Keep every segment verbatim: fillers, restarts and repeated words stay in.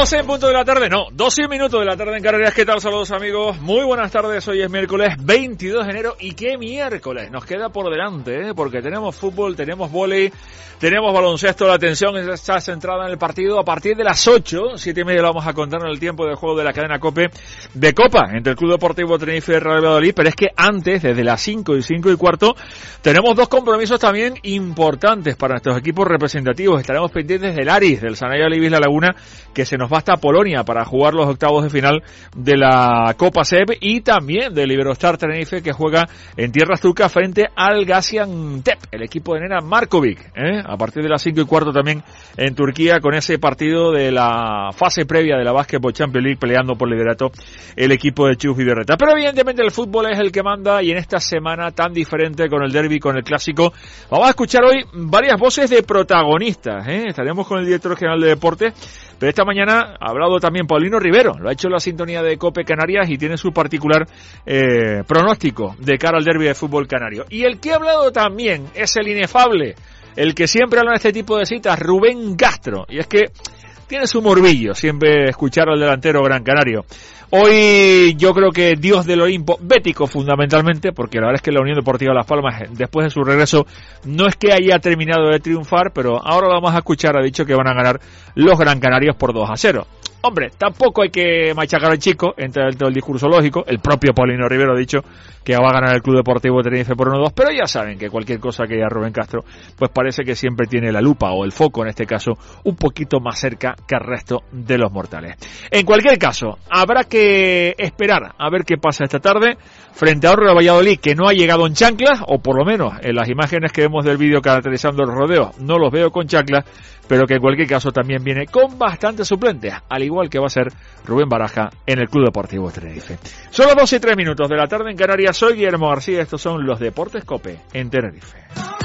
doce en punto de la tarde, no, doce minutos de la tarde en Canarias. ¿Qué tal? Saludos, amigos. Muy buenas tardes. Hoy es miércoles veintidós de enero. ¿Y qué miércoles nos queda por delante? ¿eh? Porque tenemos fútbol, tenemos vóley, tenemos baloncesto. La atención está centrada en el partido a partir de las ocho, siete y media lo vamos a contar en el tiempo de juego de la cadena COPE de Copa entre el Club Deportivo Tenerife y el Real Valladolid. Pero es que antes, desde las cinco y cinco y cuarto, tenemos dos compromisos también importantes para nuestros equipos representativos. Estaremos pendientes del Aris, del Sanaya Libis La Laguna, que se nos va hasta Polonia para jugar los octavos de final de la Copa S E B, y también del Iberostar Tenerife, que juega en tierras turcas frente al Gaziantep, el equipo de Nena Markovic, ¿eh? a partir de las cinco y cuarto también en Turquía, con ese partido de la fase previa de la Basketball Champions League, peleando por liderato el equipo de Chus Vidorreta. Pero evidentemente el fútbol es el que manda, y en esta semana tan diferente con el derbi, con el clásico, vamos a escuchar hoy varias voces de protagonistas, ¿eh? Estaremos con el director general de deportes, pero esta mañana ha hablado también Paulino Rivero, lo ha hecho en la sintonía de COPE Canarias y tiene su particular eh, pronóstico de cara al derbi de fútbol canario. Y el que ha hablado también es el inefable, el que siempre habla en este tipo de citas, Rubén Castro, y es que tiene su morbillo siempre escuchar al delantero gran canario. Hoy yo creo que Dios del Olimpo, bético fundamentalmente, porque la verdad es que la Unión Deportiva Las Palmas, después de su regreso, no es que haya terminado de triunfar, pero ahora lo vamos a escuchar, ha dicho que van a ganar los Gran Canarios por dos a cero. Hombre, tampoco hay que machacar al chico, entra dentro del discurso lógico. El propio Paulino Rivero ha dicho que va a ganar el Club Deportivo Tenerife por uno a dos, pero ya saben que cualquier cosa que diga Rubén Castro, pues parece que siempre tiene la lupa, o el foco en este caso, un poquito más cerca que el resto de los mortales. En cualquier caso, habrá que esperar a ver qué pasa esta tarde frente a Real Valladolid, que no ha llegado en chanclas, o por lo menos en las imágenes que vemos del vídeo caracterizando los rodeos, no los veo con chanclas, pero que en cualquier caso también viene con bastantes suplentes, al igual que va a ser Rubén Baraja en el Club Deportivo Tenerife. Son las doce y tres minutos de la tarde en Canarias. Soy Guillermo García, estos son los Deportes COPE en Tenerife.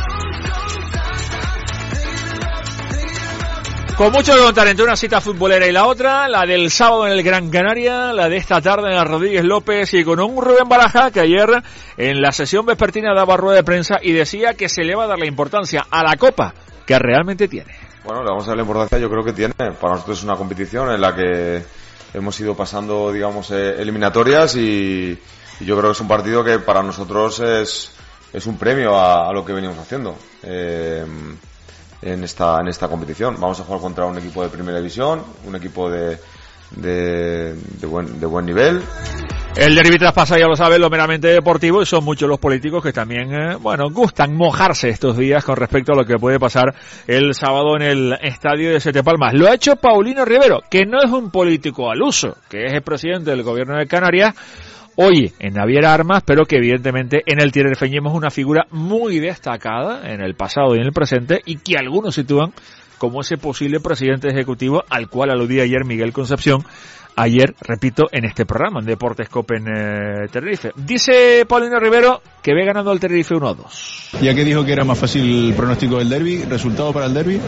Con mucho que contar entre una cita futbolera y la otra, la del sábado en el Gran Canaria, la de esta tarde en el Rodríguez López, y con un Rubén Baraja que ayer en la sesión vespertina daba rueda de prensa y decía que se le va a dar la importancia a la Copa que realmente tiene. Bueno, le vamos a dar la importancia, yo creo que tiene. Para nosotros es una competición en la que hemos ido pasando, digamos, eh, eliminatorias, y, y yo creo que es un partido que para nosotros es, es un premio a, a lo que venimos haciendo eh, en esta en esta competición. Vamos a jugar contra un equipo de primera división, un equipo de de, de, buen, de buen nivel. El derbi traspasa, ya lo saben, lo meramente deportivo, y son muchos los políticos que también, eh, bueno, gustan mojarse estos días con respecto a lo que puede pasar el sábado en el estadio de Sete Palmas. Lo ha hecho Paulino Rivero, que no es un político al uso, que es el presidente del gobierno de Canarias, hoy en Naviera Armas, pero que evidentemente en el tinerfeñismo es una figura muy destacada en el pasado y en el presente, y que algunos sitúan como ese posible presidente ejecutivo al cual aludía ayer Miguel Concepción, ayer, repito, en este programa, en Deportes COPE en eh, Tenerife. Dice Paulino Rivero que ve ganando al Tenerife uno a dos. Ya que dijo que era más fácil el pronóstico del derbi, ¿resultado para el derbi?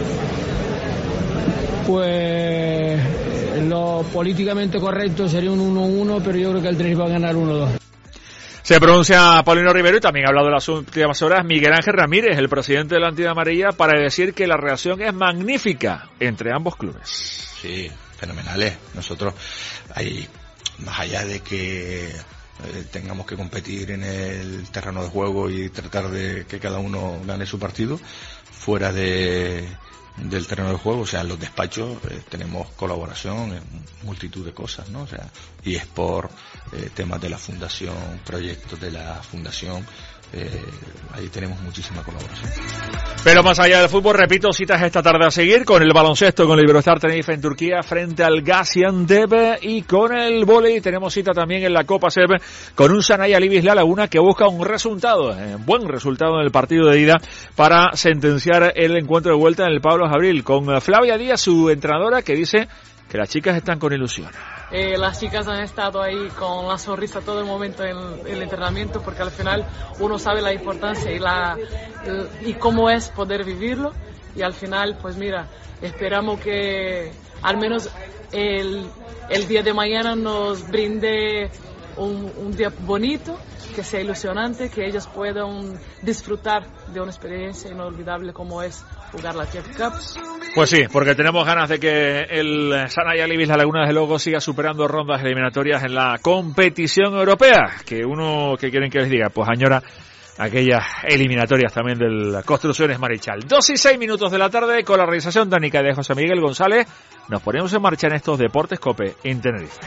Pues lo políticamente correcto sería un uno uno, pero yo creo que el Tenerife va a ganar uno dos. Se pronuncia Paulino Rivero, y también ha hablado en las últimas horas Miguel Ángel Ramírez, el presidente de la entidad amarilla, para decir que la relación es magnífica entre ambos clubes. Sí, fenomenales. Nosotros, hay, más allá de que eh, tengamos que competir en el terreno de juego y tratar de que cada uno gane su partido, fuera de del terreno de juego, o sea, en los despachos eh, tenemos colaboración en multitud de cosas, ¿no? O sea, y es por eh, temas de la fundación, proyectos de la fundación, eh, ahí tenemos muchísima colaboración. Pero más allá del fútbol, repito, citas esta tarde a seguir con el baloncesto, con el Iberostar Tenerife en Turquía frente al Gaziantep, y con el vóley tenemos cita también en la Copa S E B con un Sanaya Libis La Laguna que busca un resultado, eh, buen resultado en el partido de ida para sentenciar el encuentro de vuelta en el Pablo Jabril, con Flavia Díaz, su entrenadora, que dice que las chicas están con ilusión. Eh, las chicas han estado ahí con la sonrisa todo el momento en el entrenamiento, porque al final uno sabe la importancia y, la, y cómo es poder vivirlo, y al final pues mira, esperamos que al menos el, el día de mañana nos brinde un, un día bonito, que sea ilusionante, que ellos puedan disfrutar de una experiencia inolvidable como es jugar la F A Cup. Pues sí, porque tenemos ganas de que el Sanaya Libis La Laguna de Logo siga superando rondas eliminatorias en la competición europea. Que uno, ¿qué quieren que les diga? Pues añora aquellas eliminatorias también del Construcciones Marichal. Dos y seis minutos de la tarde, con la realización técnica de José Miguel González, nos ponemos en marcha en estos Deportes COPE en Tenerife.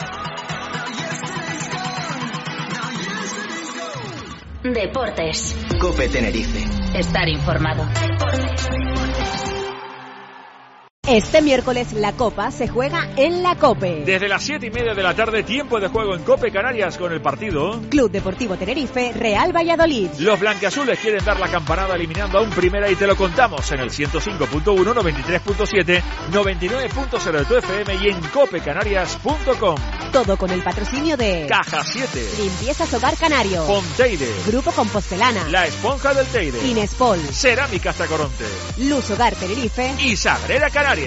Deportes. COPE Tenerife. Estar informado. Deportes. Este miércoles la Copa se juega en la COPE. Desde las siete y media de la tarde, tiempo de juego en COPE Canarias con el partido Club Deportivo Tenerife, Real Valladolid. Los blanquiazules quieren dar la campanada eliminando a un Primera y te lo contamos en el ciento cinco punto uno, noventa y tres punto siete, noventa y nueve punto cero de tu F M y en cope canarias punto com. Todo con el patrocinio de Caja siete, Limpiezas Hogar Canario, Fonteide, Grupo Compostelana, La Esponja del Teide, Inespol, Cerámicas Tacoronte, Luz Hogar Tenerife y Sagrera Canarias.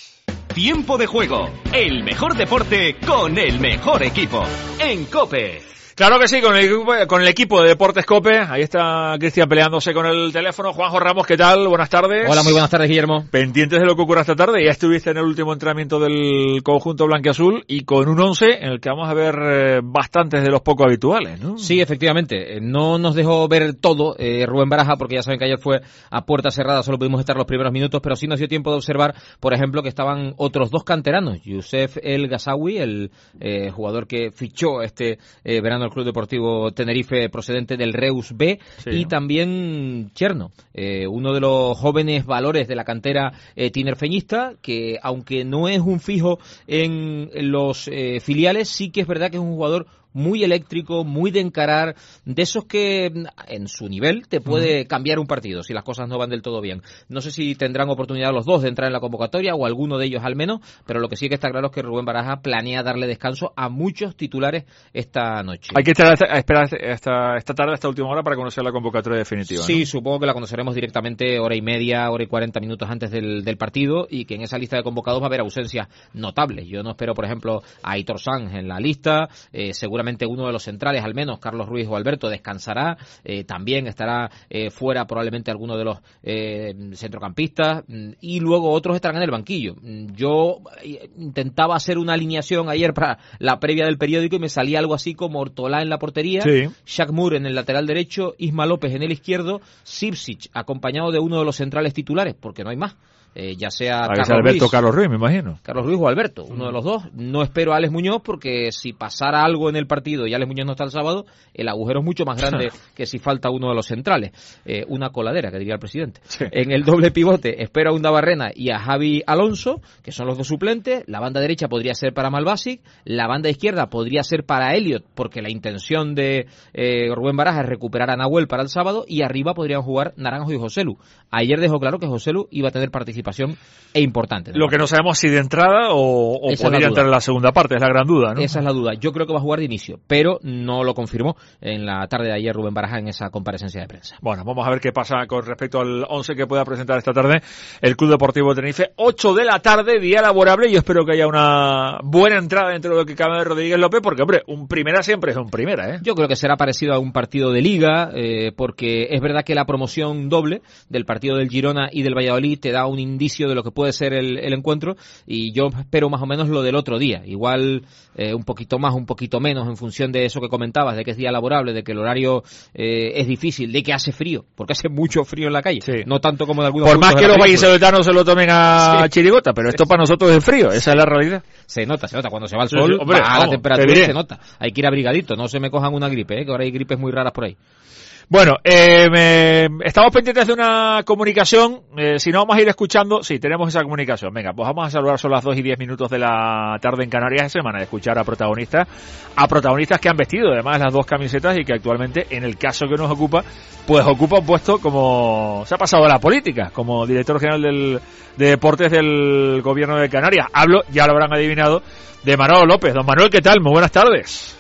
Tiempo de juego, el mejor deporte con el mejor equipo. En COPE. Claro que sí, con el equipo, con el equipo de Deportes COPE. Ahí está Cristian peleándose con el teléfono. Juanjo Ramos, ¿qué tal? Buenas tardes. Hola, muy buenas tardes, Guillermo. Pendientes de lo que ocurra esta tarde. Ya estuviste en el último entrenamiento del conjunto blanquiazul y con un once en el que vamos a ver eh, bastantes de los poco habituales, ¿no? Sí, efectivamente. No nos dejó ver todo eh, Rubén Baraja, porque ya saben que ayer fue a puerta cerrada, solo pudimos estar los primeros minutos, pero sí nos dio tiempo de observar, por ejemplo, que estaban otros dos canteranos. Youssef El Ghazaoui, el eh, jugador que fichó este eh, verano el Club Deportivo Tenerife procedente del Reus B, sí, y ¿no? también Cherno, eh, uno de los jóvenes valores de la cantera eh, tinerfeñista, que aunque no es un fijo en los eh, filiales, sí que es verdad que es un jugador muy eléctrico, muy de encarar, de esos que en su nivel te puede uh-huh. cambiar un partido si las cosas no van del todo bien. No sé si tendrán oportunidad los dos de entrar en la convocatoria o alguno de ellos al menos, pero lo que sí que está claro es que Rubén Baraja planea darle descanso a muchos titulares esta noche. Hay que esperar, esperar esta, esta tarde, esta última hora para conocer la convocatoria definitiva, Sí, ¿no? Supongo que la conoceremos directamente hora y media, hora y cuarenta minutos antes del, del partido, y que en esa lista de convocados va a haber ausencias notables. Yo no espero, por ejemplo, a Aitor Sanz en la lista, eh, seguramente uno de los centrales, al menos Carlos Ruiz o Alberto, descansará, eh, también estará eh, fuera probablemente alguno de los eh, centrocampistas, y luego otros estarán en el banquillo. Yo intentaba hacer una alineación ayer para la previa del periódico y me salía algo así como Ortolá en la portería, sí. Shaq Moore en el lateral derecho, Isma López en el izquierdo, Sipsic acompañado de uno de los centrales titulares, porque no hay más. Eh, ya sea a Carlos Alberto Ruiz, Carlos Ruiz, me imagino. Carlos Ruiz o Alberto, uno de los dos. No espero a Alex Muñoz, porque si pasara algo en el partido y Alex Muñoz no está el sábado, el agujero es mucho más grande que si falta uno de los centrales. Eh, una coladera, que diría el presidente. Sí. En el doble pivote espero a Unda Barrena y a Javi Alonso, que son los dos suplentes. La banda derecha podría ser para Malbasic, la banda izquierda podría ser para Elliot, porque la intención de eh, Rubén Baraja es recuperar a Nahuel para el sábado, y arriba podrían jugar Naranjo y Joselu. Ayer dejó claro que Joselu iba a tener participación e importante. Lo que no sabemos si de entrada o, o podría entrar en la segunda parte, es la gran duda, ¿no? Esa es la duda. Yo creo que va a jugar de inicio, pero no lo confirmó en la tarde de ayer Rubén Baraja en esa comparecencia de prensa. Bueno, vamos a ver qué pasa con respecto al once que pueda presentar esta tarde el Club Deportivo Tenerife. ocho de la tarde, día laborable. Yo espero que haya una buena entrada dentro de lo que cabe de Rodríguez López, porque, hombre, un primera siempre es un primera, ¿eh? Yo creo que será parecido a un partido de Liga, eh, porque es verdad que la promoción doble del partido del Girona y del Valladolid te da un indicio de lo que puede ser el, el encuentro, y yo espero más o menos lo del otro día, igual eh, un poquito más, un poquito menos, en función de eso que comentabas, de que es día laborable, de que el horario eh, es difícil, de que hace frío, porque hace mucho frío en la calle, sí. No tanto como en algunos por más que los vallisoletanos se lo tomen a sí. chirigota, pero esto para nosotros es frío, esa es la realidad. Se nota, se nota, cuando se va el sol, sí, hombre, baja la temperatura y se nota, hay que ir abrigadito, no se me cojan una gripe, ¿eh? Que ahora hay gripes muy raras por ahí. Bueno, eh, me, estamos pendientes de una comunicación, eh, si no vamos a ir escuchando, sí, tenemos esa comunicación. Venga, pues vamos a saludar, son las dos y diez minutos de la tarde en Canarias, es semana de escuchar a protagonistas, a protagonistas que han vestido además las dos camisetas y que actualmente, en el caso que nos ocupa, pues ocupa un puesto como se ha pasado a la política, como director general del, de deportes del gobierno de Canarias. Hablo, ya lo habrán adivinado, de Manolo López. Don Manuel, ¿qué tal? Muy buenas tardes.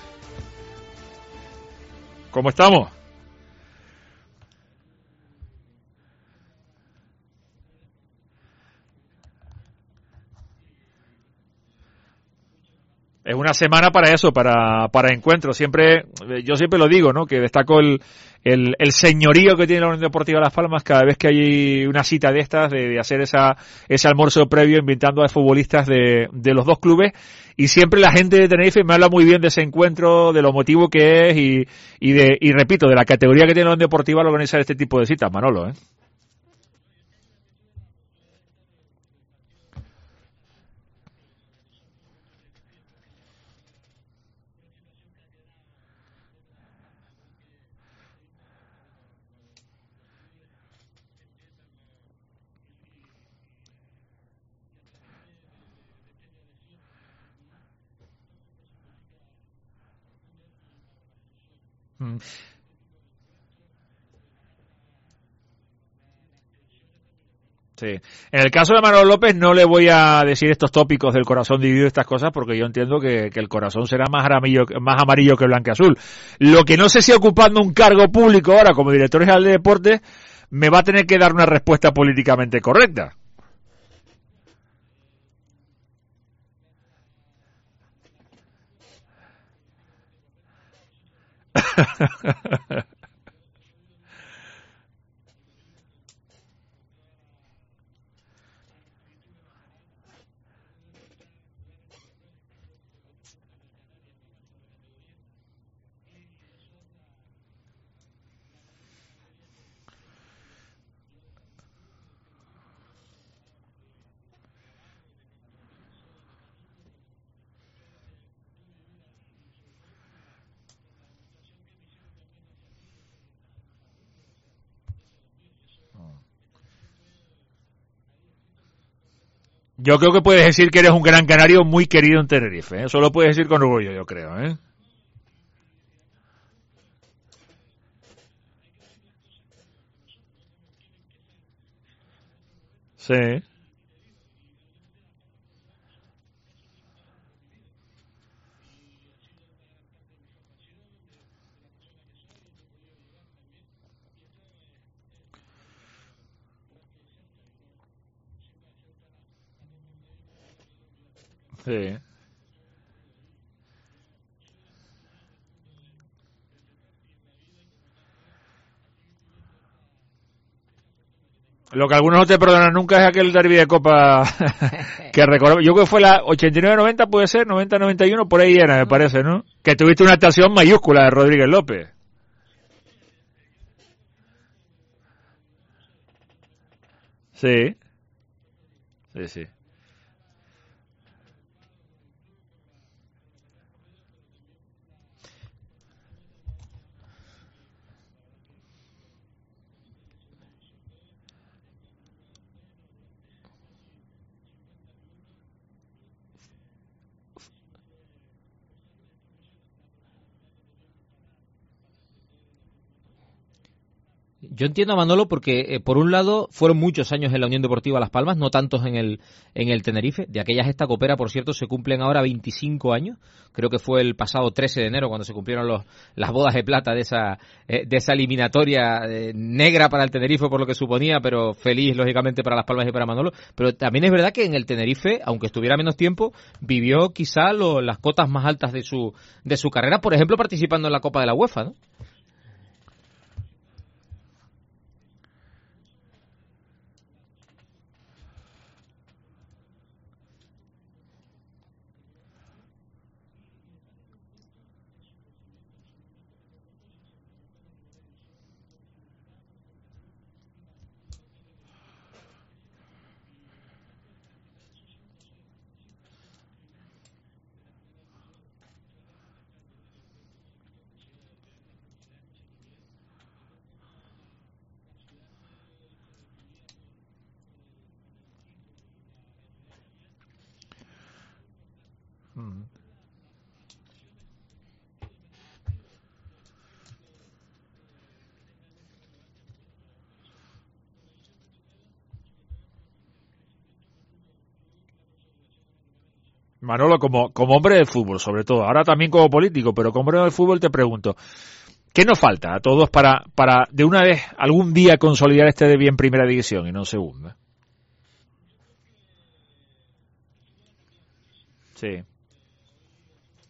¿Cómo estamos? Es una una semana para eso, para, para encuentros. Siempre, yo siempre lo digo, ¿no? Que destaco el, el, el señorío que tiene la Unión Deportiva Las Palmas cada vez que hay una cita de estas, de, de hacer esa, ese almuerzo previo invitando a futbolistas de, de los dos clubes. Y siempre la gente de Tenerife me habla muy bien de ese encuentro, de lo motivo que es y, y de, y repito, de la categoría que tiene la Unión Deportiva al organizar este tipo de citas, Manolo, ¿eh? Mm. Sí. En el caso de Manolo López no le voy a decir estos tópicos del corazón dividido, estas cosas, porque yo entiendo que, que el corazón será más amarillo, más amarillo que blanco y azul. Lo que no sé si ocupando un cargo público ahora como director general de deportes me va a tener que dar una respuesta políticamente correcta. Yo creo que puedes decir que eres un gran canario muy querido en Tenerife, ¿eh? Eso lo puedes decir con orgullo, yo creo, ¿eh? Sí. Sí. Lo que algunos no te perdonan nunca es aquel derbi de Copa que recordamos. Yo creo que fue la ochenta y nueve noventa, puede ser, noventa noventa y uno, por ahí era, me parece, ¿no? Que tuviste una actuación mayúscula de Rodríguez López. Sí. Sí, sí. Yo entiendo a Manolo porque, eh, por un lado, fueron muchos años en la Unión Deportiva Las Palmas, no tantos en el en el Tenerife. De aquella gesta copera, por cierto, se cumplen ahora veinticinco años. Creo que fue el pasado trece de enero cuando se cumplieron los, las bodas de plata de esa eh, de esa eliminatoria eh, negra para el Tenerife, por lo que suponía, pero feliz, lógicamente, para Las Palmas y para Manolo. Pero también es verdad que en el Tenerife, aunque estuviera menos tiempo, vivió quizá lo, las cotas más altas de su de su carrera, por ejemplo, participando en la Copa de la UEFA, ¿no? Manolo, como, como hombre del fútbol, sobre todo, ahora también como político, pero como hombre del fútbol te pregunto, ¿qué nos falta a todos para, para de una vez, algún día consolidar este derbi en primera división y no en segunda? Sí.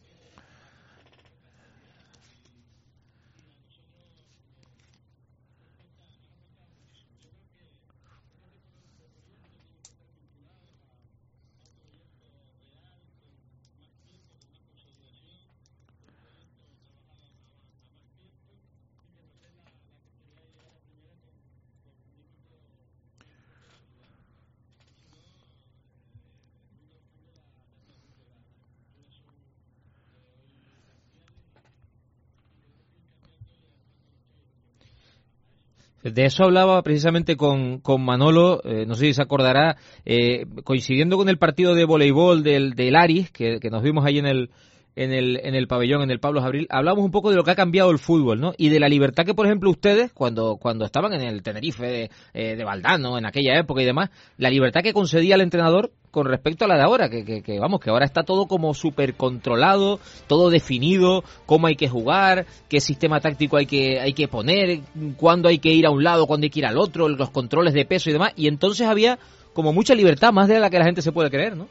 De eso hablaba precisamente con, con Manolo, eh, no sé si se acordará, eh, coincidiendo con el partido de voleibol del, del Aris, que, que nos vimos ahí en el, en el en el pabellón, en el Pablo Jabril, hablamos un poco de lo que ha cambiado el fútbol, ¿no? Y de la libertad que, por ejemplo, ustedes, cuando cuando estaban en el Tenerife de, eh, de Valdano, en aquella época y demás, la libertad que concedía el entrenador con respecto a la de ahora, que, que, que vamos, que ahora está todo como súper controlado, todo definido, cómo hay que jugar, qué sistema táctico hay que hay que poner, cuándo hay que ir a un lado, cuándo hay que ir al otro, los controles de peso y demás, y entonces había como mucha libertad, más de la que la gente se puede creer, ¿no?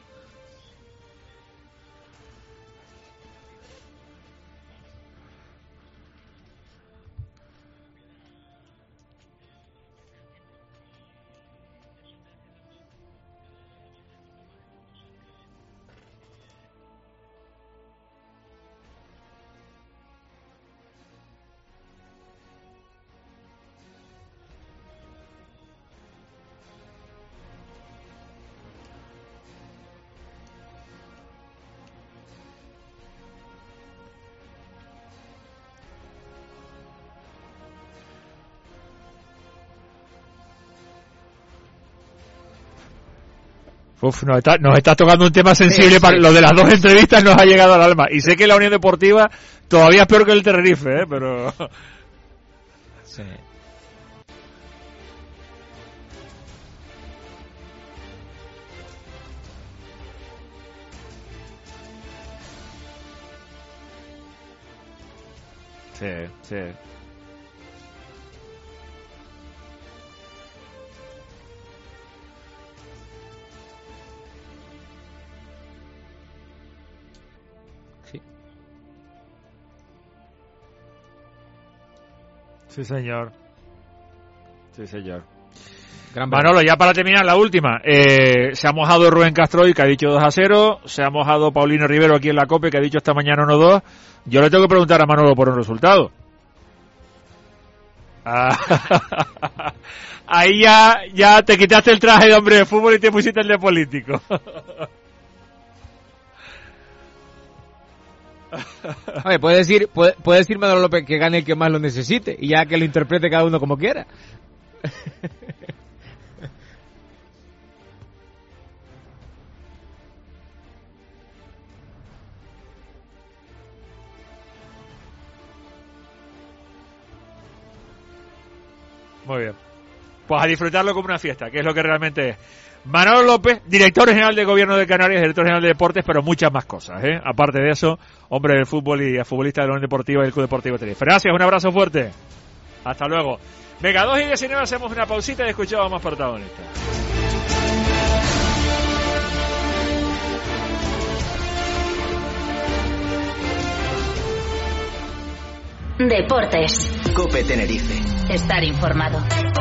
Uf, nos está, nos está tocando un tema sensible, sí, para sí. Lo de las dos entrevistas nos ha llegado al alma. Y sé que la Unión Deportiva todavía es peor que el Tenerife, ¿eh? Pero... Sí. Sí, sí. Sí, señor. Sí, señor. Gran Manolo, ya para terminar, la última. Eh, se ha mojado Rubén Castro y que ha dicho dos a cero. Se ha mojado Paulino Rivero aquí en la COPE, que ha dicho esta mañana uno dos. Yo le tengo que preguntar a Manolo por un resultado. Ah, ahí ya, ya te quitaste el traje de hombre de fútbol y te pusiste el de político. A ver, puede decir, puede, puede decir Manolo López que gane el que más lo necesite y ya que lo interprete cada uno como quiera. Muy bien. Pues a disfrutarlo como una fiesta, que es lo que realmente es. Manolo López, director general de Gobierno de Canarias, director general de Deportes, pero muchas más cosas, ¿eh? Aparte de eso, hombre del fútbol y futbolista de la Unión Deportiva y del Club Deportivo Tenerife. Gracias, un abrazo fuerte. Hasta luego. Venga, dos y diecinueve, hacemos una pausita y escuchamos más protagonistas. Deportes. COPE Tenerife. Estar informado.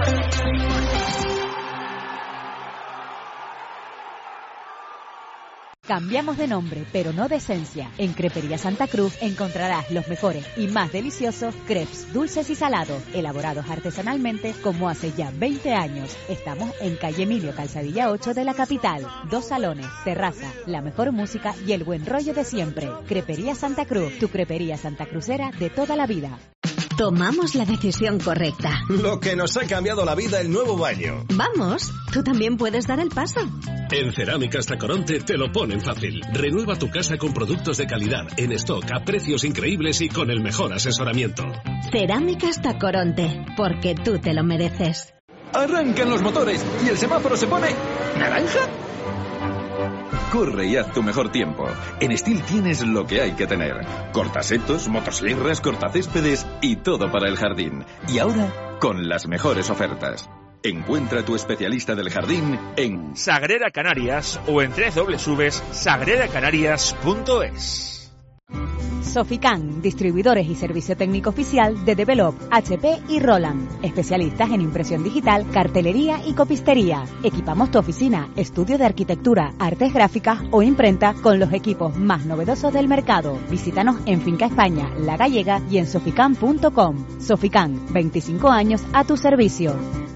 Cambiamos de nombre, pero no de esencia. En Crepería Santa Cruz encontrarás los mejores y más deliciosos crepes dulces y salados, elaborados artesanalmente como hace ya veinte años. Estamos en calle Emilio Calzadilla ocho de la capital. Dos salones, terraza, la mejor música y el buen rollo de siempre. Crepería Santa Cruz, tu crepería santacruzera de toda la vida. Tomamos la decisión correcta. Lo que nos ha cambiado la vida, el nuevo baño. Vamos, tú también puedes dar el paso. En Cerámicas Tacoronte te lo ponen fácil. Renueva tu casa con productos de calidad, en stock, a precios increíbles y con el mejor asesoramiento. Cerámicas Tacoronte, porque tú te lo mereces. Arrancan los motores y el semáforo se pone naranja. Corre y haz tu mejor tiempo. En Steel tienes lo que hay que tener. Cortasetos, motosierras, cortacéspedes y todo para el jardín. Y ahora, con las mejores ofertas. Encuentra a tu especialista del jardín en Sagrera Canarias o en doble u doble u doble u punto sagrera canarias punto es. Sofican, distribuidores y servicio técnico oficial de Develop, H P y Roland. Especialistas en impresión digital, cartelería y copistería. Equipamos tu oficina, estudio de arquitectura, artes gráficas o imprenta con los equipos más novedosos del mercado. Visítanos en Finca España, La Gallega y en sofican punto com. Sofican, veinticinco años a tu servicio.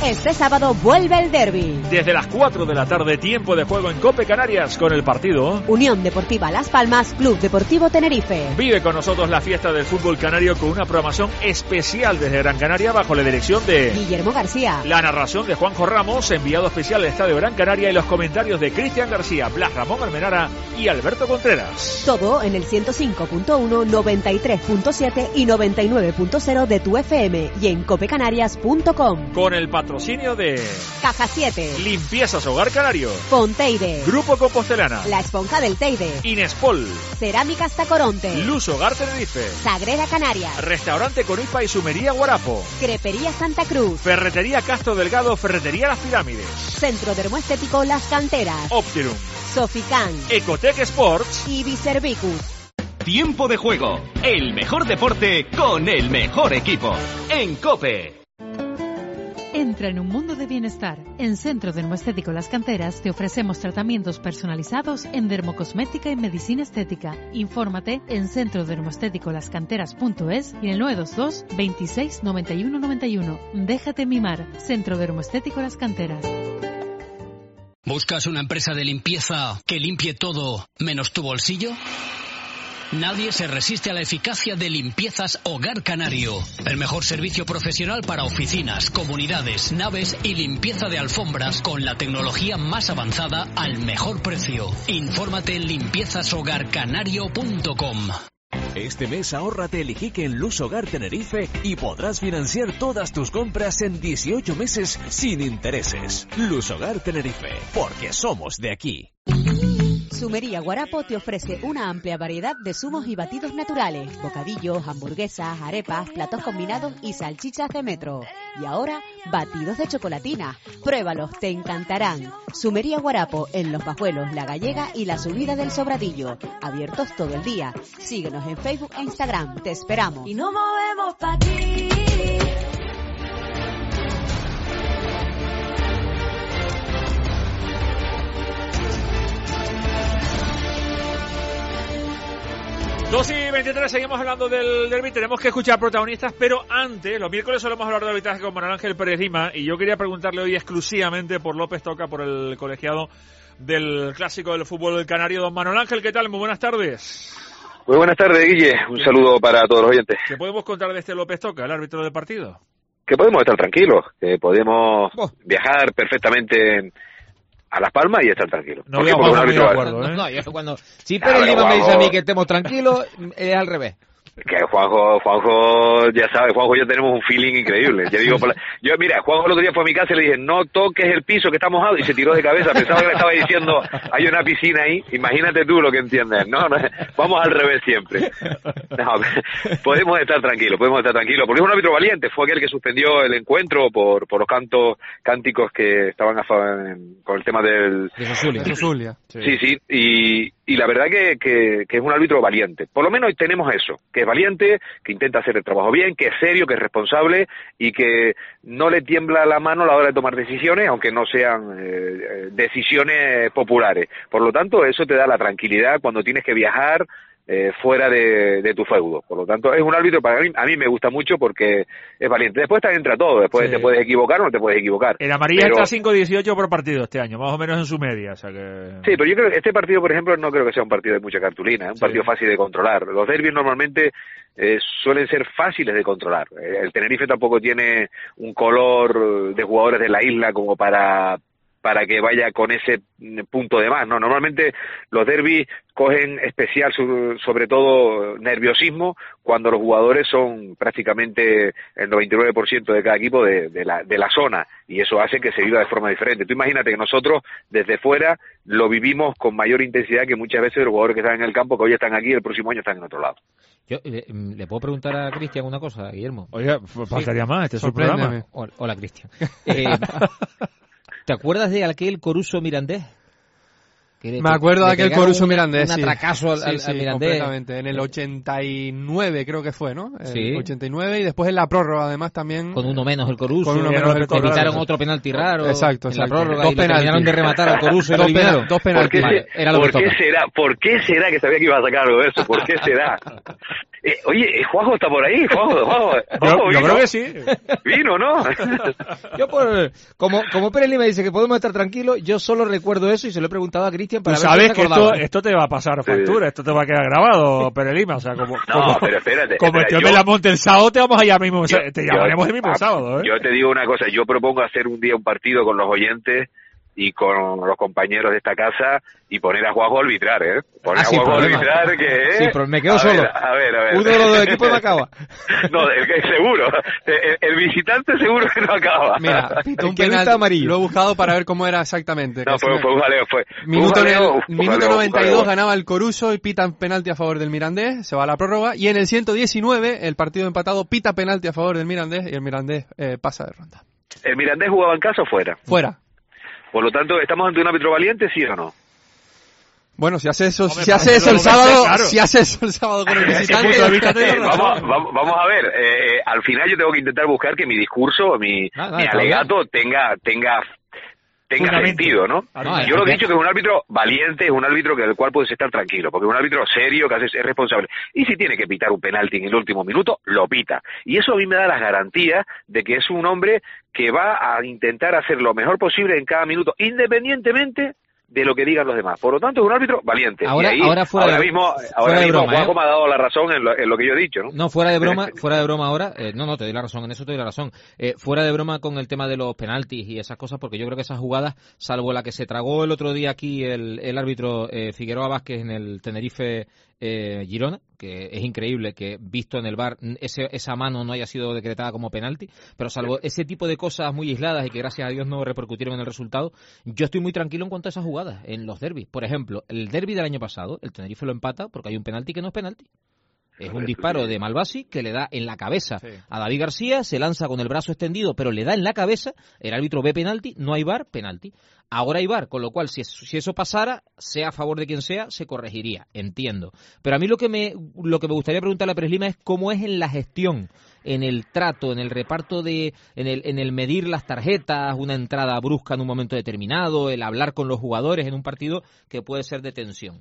Este sábado vuelve el derbi. Desde las cuatro de la tarde, tiempo de juego en Cope Canarias con el partido Unión Deportiva Las Palmas, Club Deportivo Tenerife. Vive con nosotros la fiesta del fútbol canario con una programación especial desde Gran Canaria bajo la dirección de Guillermo García. La narración de Juanjo Ramos, enviado especial del Estadio Gran Canaria, y los comentarios de Cristian García, Blas Ramón Almenara y Alberto Contreras. Todo en el ciento cinco punto uno, noventa y tres punto siete y noventa y nueve punto cero de tu F M y en copecanarias punto com. Con el patrocinio de Caja siete, Limpiezas Hogar Canario, Ponteide, Grupo Compostelana, La Esponja del Teide, Inespol, Cerámicas Tacoronte, Luz Hogar Tenerife, Sagrera Canarias, Restaurante Conipa y Sumería Guarapo, Crepería Santa Cruz, Ferretería Castro Delgado, Ferretería Las Pirámides, Centro Dermoestético Las Canteras, Optirum, Sofican, Ecotec Sports y Vicervicus. Tiempo de juego, el mejor deporte con el mejor equipo. En COPE. Entra en un mundo de bienestar. En Centro Dermoestético Las Canteras te ofrecemos tratamientos personalizados en dermocosmética y medicina estética. Infórmate en centro dermoestético las canteras punto es y en el nueve dos dos, veintiséis, noventa y uno, noventa y uno. Déjate mimar. Centro Dermoestético Las Canteras. ¿Buscas una empresa de limpieza que limpie todo menos tu bolsillo? Nadie se resiste a la eficacia de Limpiezas Hogar Canario. El mejor servicio profesional para oficinas, comunidades, naves y limpieza de alfombras con la tecnología más avanzada al mejor precio. Infórmate en limpiezas hogar canario punto com. Este mes ahórrate el Iquique en Luz Hogar Tenerife y podrás financiar todas tus compras en dieciocho meses sin intereses. Luz Hogar Tenerife, porque somos de aquí. Sumería Guarapo te ofrece una amplia variedad de zumos y batidos naturales, bocadillos, hamburguesas, arepas, platos combinados y salchichas de metro. Y ahora, batidos de chocolatina. Pruébalos, te encantarán. Sumería Guarapo en Los Bajuelos, La Gallega y la Subida del Sobradillo. Abiertos todo el día. Síguenos en Facebook e Instagram. Te esperamos. Y nos movemos para ti. dos y veintitrés, seguimos hablando del derbi, tenemos que escuchar protagonistas, pero antes, los miércoles solemos hablar de arbitraje con Manuel Ángel Pérez Lima, y yo quería preguntarle hoy exclusivamente por López Toca, por el colegiado del clásico del fútbol del canario. Don Manuel Ángel, ¿qué tal? Muy buenas tardes. Muy buenas tardes, Guille. Un saludo para todos los oyentes. ¿Qué podemos contar de este López Toca, el árbitro del partido? Que podemos estar tranquilos, que podemos oh. viajar perfectamente a Las Palmas y estar tranquilos. No, yo no, de acuerdo, ¿eh? no, no, yo cuando si Pérez claro, Lima Juanjo, me dice a mí que estemos tranquilos, es al revés. Que Juanjo, Juanjo, ya sabes, Juanjo y yo tenemos un feeling increíble. Yo digo, yo mira, Juanjo el otro día fue a mi casa y le dije, no toques el piso que está mojado, y se tiró de cabeza, pensaba que le estaba diciendo, hay una piscina ahí, imagínate tú lo que entiendes. No, no, vamos al revés siempre. No, podemos estar tranquilos, podemos estar tranquilos, porque es un árbitro valiente, fue aquel que suspendió el encuentro por por los cantos, cánticos que estaban a favor, con el tema del... De Zulia. Sí, sí, sí, y, y la verdad que, que, que es un árbitro valiente. Por lo menos hoy tenemos eso, que es valiente, que intenta hacer el trabajo bien, que es serio, que es responsable y que no le tiembla la mano a la hora de tomar decisiones, aunque no sean eh, decisiones populares. Por lo tanto, eso te da la tranquilidad cuando tienes que viajar eh, fuera de, de tu feudo. Por lo tanto, es un árbitro para mí, a mí me gusta mucho porque es valiente. Después está entra todo, después sí. te puedes equivocar o no te puedes equivocar. El amarilla pero... está cinco dieciocho por partido este año, más o menos en su media. O sea que... Sí, pero yo creo que este partido, por ejemplo, no creo que sea un partido de mucha cartulina, es un sí. partido fácil de controlar. Los derbis normalmente eh, suelen ser fáciles de controlar. El Tenerife tampoco tiene un color de jugadores de la isla como para... para que vaya con ese punto de más, ¿no? Normalmente los derbis cogen especial, sobre todo, nerviosismo cuando los jugadores son prácticamente el noventa y nueve por ciento de cada equipo de, de, la, de la zona, y eso hace que se viva de forma diferente. Tú imagínate que nosotros, desde fuera, lo vivimos con mayor intensidad que muchas veces los jugadores que están en el campo, que hoy están aquí, el próximo año están en otro lado. Yo, ¿le, le puedo preguntar a Cristian una cosa, Guillermo? Oiga, faltaría sí. más, este es su programa. Hola, Cristian. Eh, ¿Te acuerdas de aquel Coruso Mirandés? Que Me acuerdo de aquel Coruso un, Mirandés, un sí. atracazo al, al, sí, sí, al Mirandés. Completamente. En el ochenta y nueve creo que fue, ¿no? El sí. ochenta y nueve y después en la prórroga además también. Con uno menos el Coruso. Con uno menos el Coruso. Evitaron otro penalti raro. Exacto, en exacto. la prórroga dos y terminaron de rematar al Coruso y lo eliminaron. Dos penaltis. ¿Por qué, vale, era lo ¿por qué será? ¿Por qué será que sabía que iba a sacar algo de eso? ¿Por qué será? Eh, oye, Juanjo está por ahí, Juanjo, Juanjo. Yo, yo creo que sí. Vino, ¿no? Yo por, como, como Pérez Lima dice que podemos estar tranquilos, yo solo recuerdo eso y se lo he preguntado a Cristian para Tú ver sabes si que esto, esto te va a pasar factura, sí. Esto te va a quedar grabado, Pérez Lima, o sea, como, no, como, pero espérate, como espera, el tío yo, me la monte el sábado, te vamos allá mismo, yo, te llamaremos yo, el mismo a, sábado, ¿eh? Yo te digo una cosa, yo propongo hacer un día un partido con los oyentes y con los compañeros de esta casa y poner a Juanjo a arbitrar, ¿eh? Poner ah, a Juanjo a arbitrar, que ¿eh? Sí, pero me quedo a solo. Ver, a ver, a ver. Uno de los dos equipos no acaba. No, el que seguro. El, el visitante seguro que no acaba. Mira, pitó un penal amarillo. Lo he buscado para ver cómo era exactamente. No, fue, fue un jaleo, fue. Minuto, un jaleo, en el, minuto noventa y dos ganaba el Coruso y pitan penalti a favor del Mirandés, se va a la prórroga. Y en el ciento diecinueve, el partido empatado, pita penalti a favor del Mirandés y el Mirandés eh, pasa de ronda. ¿El Mirandés jugaba en casa o fuera? Fuera. Por lo tanto, ¿estamos ante un árbitro valiente, sí o no? Bueno, si hace eso, Hombre, si hace eso el sábado, claro. si hace eso el sábado con el visitante. Eh, vamos, vamos, vamos a ver, eh, al final yo tengo que intentar buscar que mi discurso, mi, ah, mi alegato tenga, tenga, tenga sentido, ¿no? Ah, no yo lo que he dicho que es un árbitro valiente, es un árbitro que del cual puedes estar tranquilo, porque es un árbitro serio, que hace, es responsable. Y si tiene que pitar un penalti en el último minuto, lo pita. Y eso a mí me da las garantías de que es un hombre que va a intentar hacer lo mejor posible en cada minuto, independientemente de lo que digan los demás. Por lo tanto, es un árbitro valiente. Ahora, y ahí, ahora, fuera ahora de, mismo, ahora mismo broma, Juanjo ¿eh? me ha dado la razón en lo, en lo que yo he dicho, ¿no? No, fuera de broma, fuera de broma ahora, eh, no, no, te doy la razón, en eso te doy la razón. Eh, fuera de broma con el tema de los penaltis y esas cosas, porque yo creo que esas jugadas, salvo la que se tragó el otro día aquí el, el árbitro eh, Figueroa Vázquez en el Tenerife eh, Girona, que es increíble que visto en el V A R ese, esa mano no haya sido decretada como penalti, pero salvo ese tipo de cosas muy aisladas y que gracias a Dios no repercutieron en el resultado, yo estoy muy tranquilo en cuanto a esas jugadas, en los derbis. Por ejemplo, el derbi del año pasado, el Tenerife lo empata porque hay un penalti que no es penalti. Es un disparo de Malbasi que le da en la cabeza sí. a David García, se lanza con el brazo extendido, pero le da en la cabeza, el árbitro ve penalti, no hay V A R, penalti. Ahora hay V A R, con lo cual, si, si eso pasara, sea a favor de quien sea, se corregiría, entiendo. Pero a mí lo que me lo que me gustaría preguntarle a Pérez Lima es cómo es en la gestión, en el trato, en el reparto de, en el, en el medir las tarjetas, una entrada brusca en un momento determinado, el hablar con los jugadores en un partido que puede ser de tensión.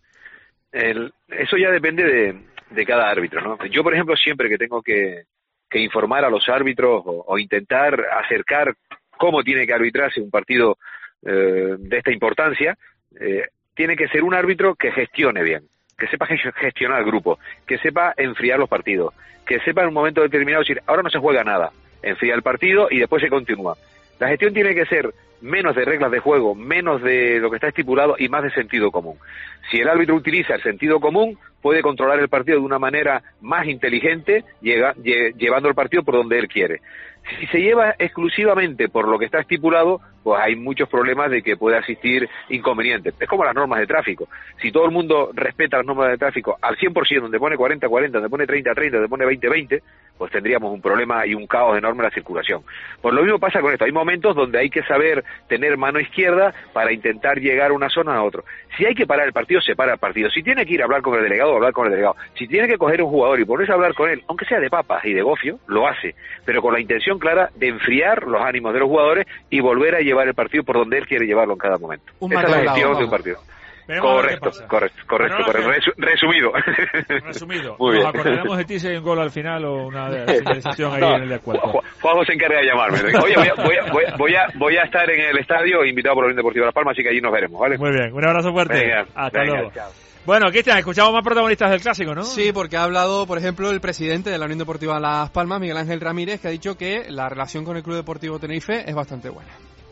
El, eso ya depende de... de cada árbitro, ¿no? Yo, por ejemplo, siempre que tengo que, que informar a los árbitros o, o intentar acercar cómo tiene que arbitrarse un partido eh, de esta importancia, eh, tiene que ser un árbitro que gestione bien, que sepa gestionar el grupo, que sepa enfriar los partidos, que sepa en un momento determinado decir, ahora no se juega nada, enfría el partido y después se continúa. La gestión tiene que ser menos de reglas de juego, menos de lo que está estipulado y más de sentido común. Si el árbitro utiliza el sentido común, puede controlar el partido de una manera más inteligente, llega, lle, llevando el partido por donde él quiere. Si se lleva exclusivamente por lo que está estipulado, pues hay muchos problemas de que puede existir inconvenientes. Es como las normas de tráfico. Si todo el mundo respeta las normas de tráfico al cien por ciento, donde pone cuarenta cuarenta, donde pone treinta treinta, donde pone veinte veinte, pues tendríamos un problema y un caos enorme en la circulación. Pues lo mismo pasa con esto. Hay momentos donde hay que saber tener mano izquierda para intentar llegar a una zona a otra. Si hay que parar el partido, se para el partido. Si tiene que ir a hablar con el delegado, hablar con el delegado. Si tiene que coger un jugador y ponerse a hablar con él, aunque sea de papas y de gofio, lo hace. Pero con la intención clara de enfriar los ánimos de los jugadores y volver a llevar el partido por donde él quiere llevarlo en cada momento. Un Esa es la gestión vamos. de un partido. Veremos correcto, correcto, correcto, bueno, correcto. Resu resumido. Resumido. Muy Nos bien. acordaremos de ti si hay un gol al final o una señalización ahí no, en el descuento. Juanjo se encarga de llamarme. Oye, voy a, voy, a, voy, a, voy, a, voy a estar en el estadio invitado por la Unión Deportiva Las Palmas, así que allí nos veremos, ¿vale? Muy bien, un abrazo fuerte. Venga, Hasta venga, luego. Chao. Bueno, Cristian, escuchamos más protagonistas del Clásico, ¿no? Sí, porque ha hablado, por ejemplo, el presidente de la Unión Deportiva Las Palmas, Miguel Ángel Ramírez, que ha dicho que la relación con el Club Deportivo Tenerife es bastante buena.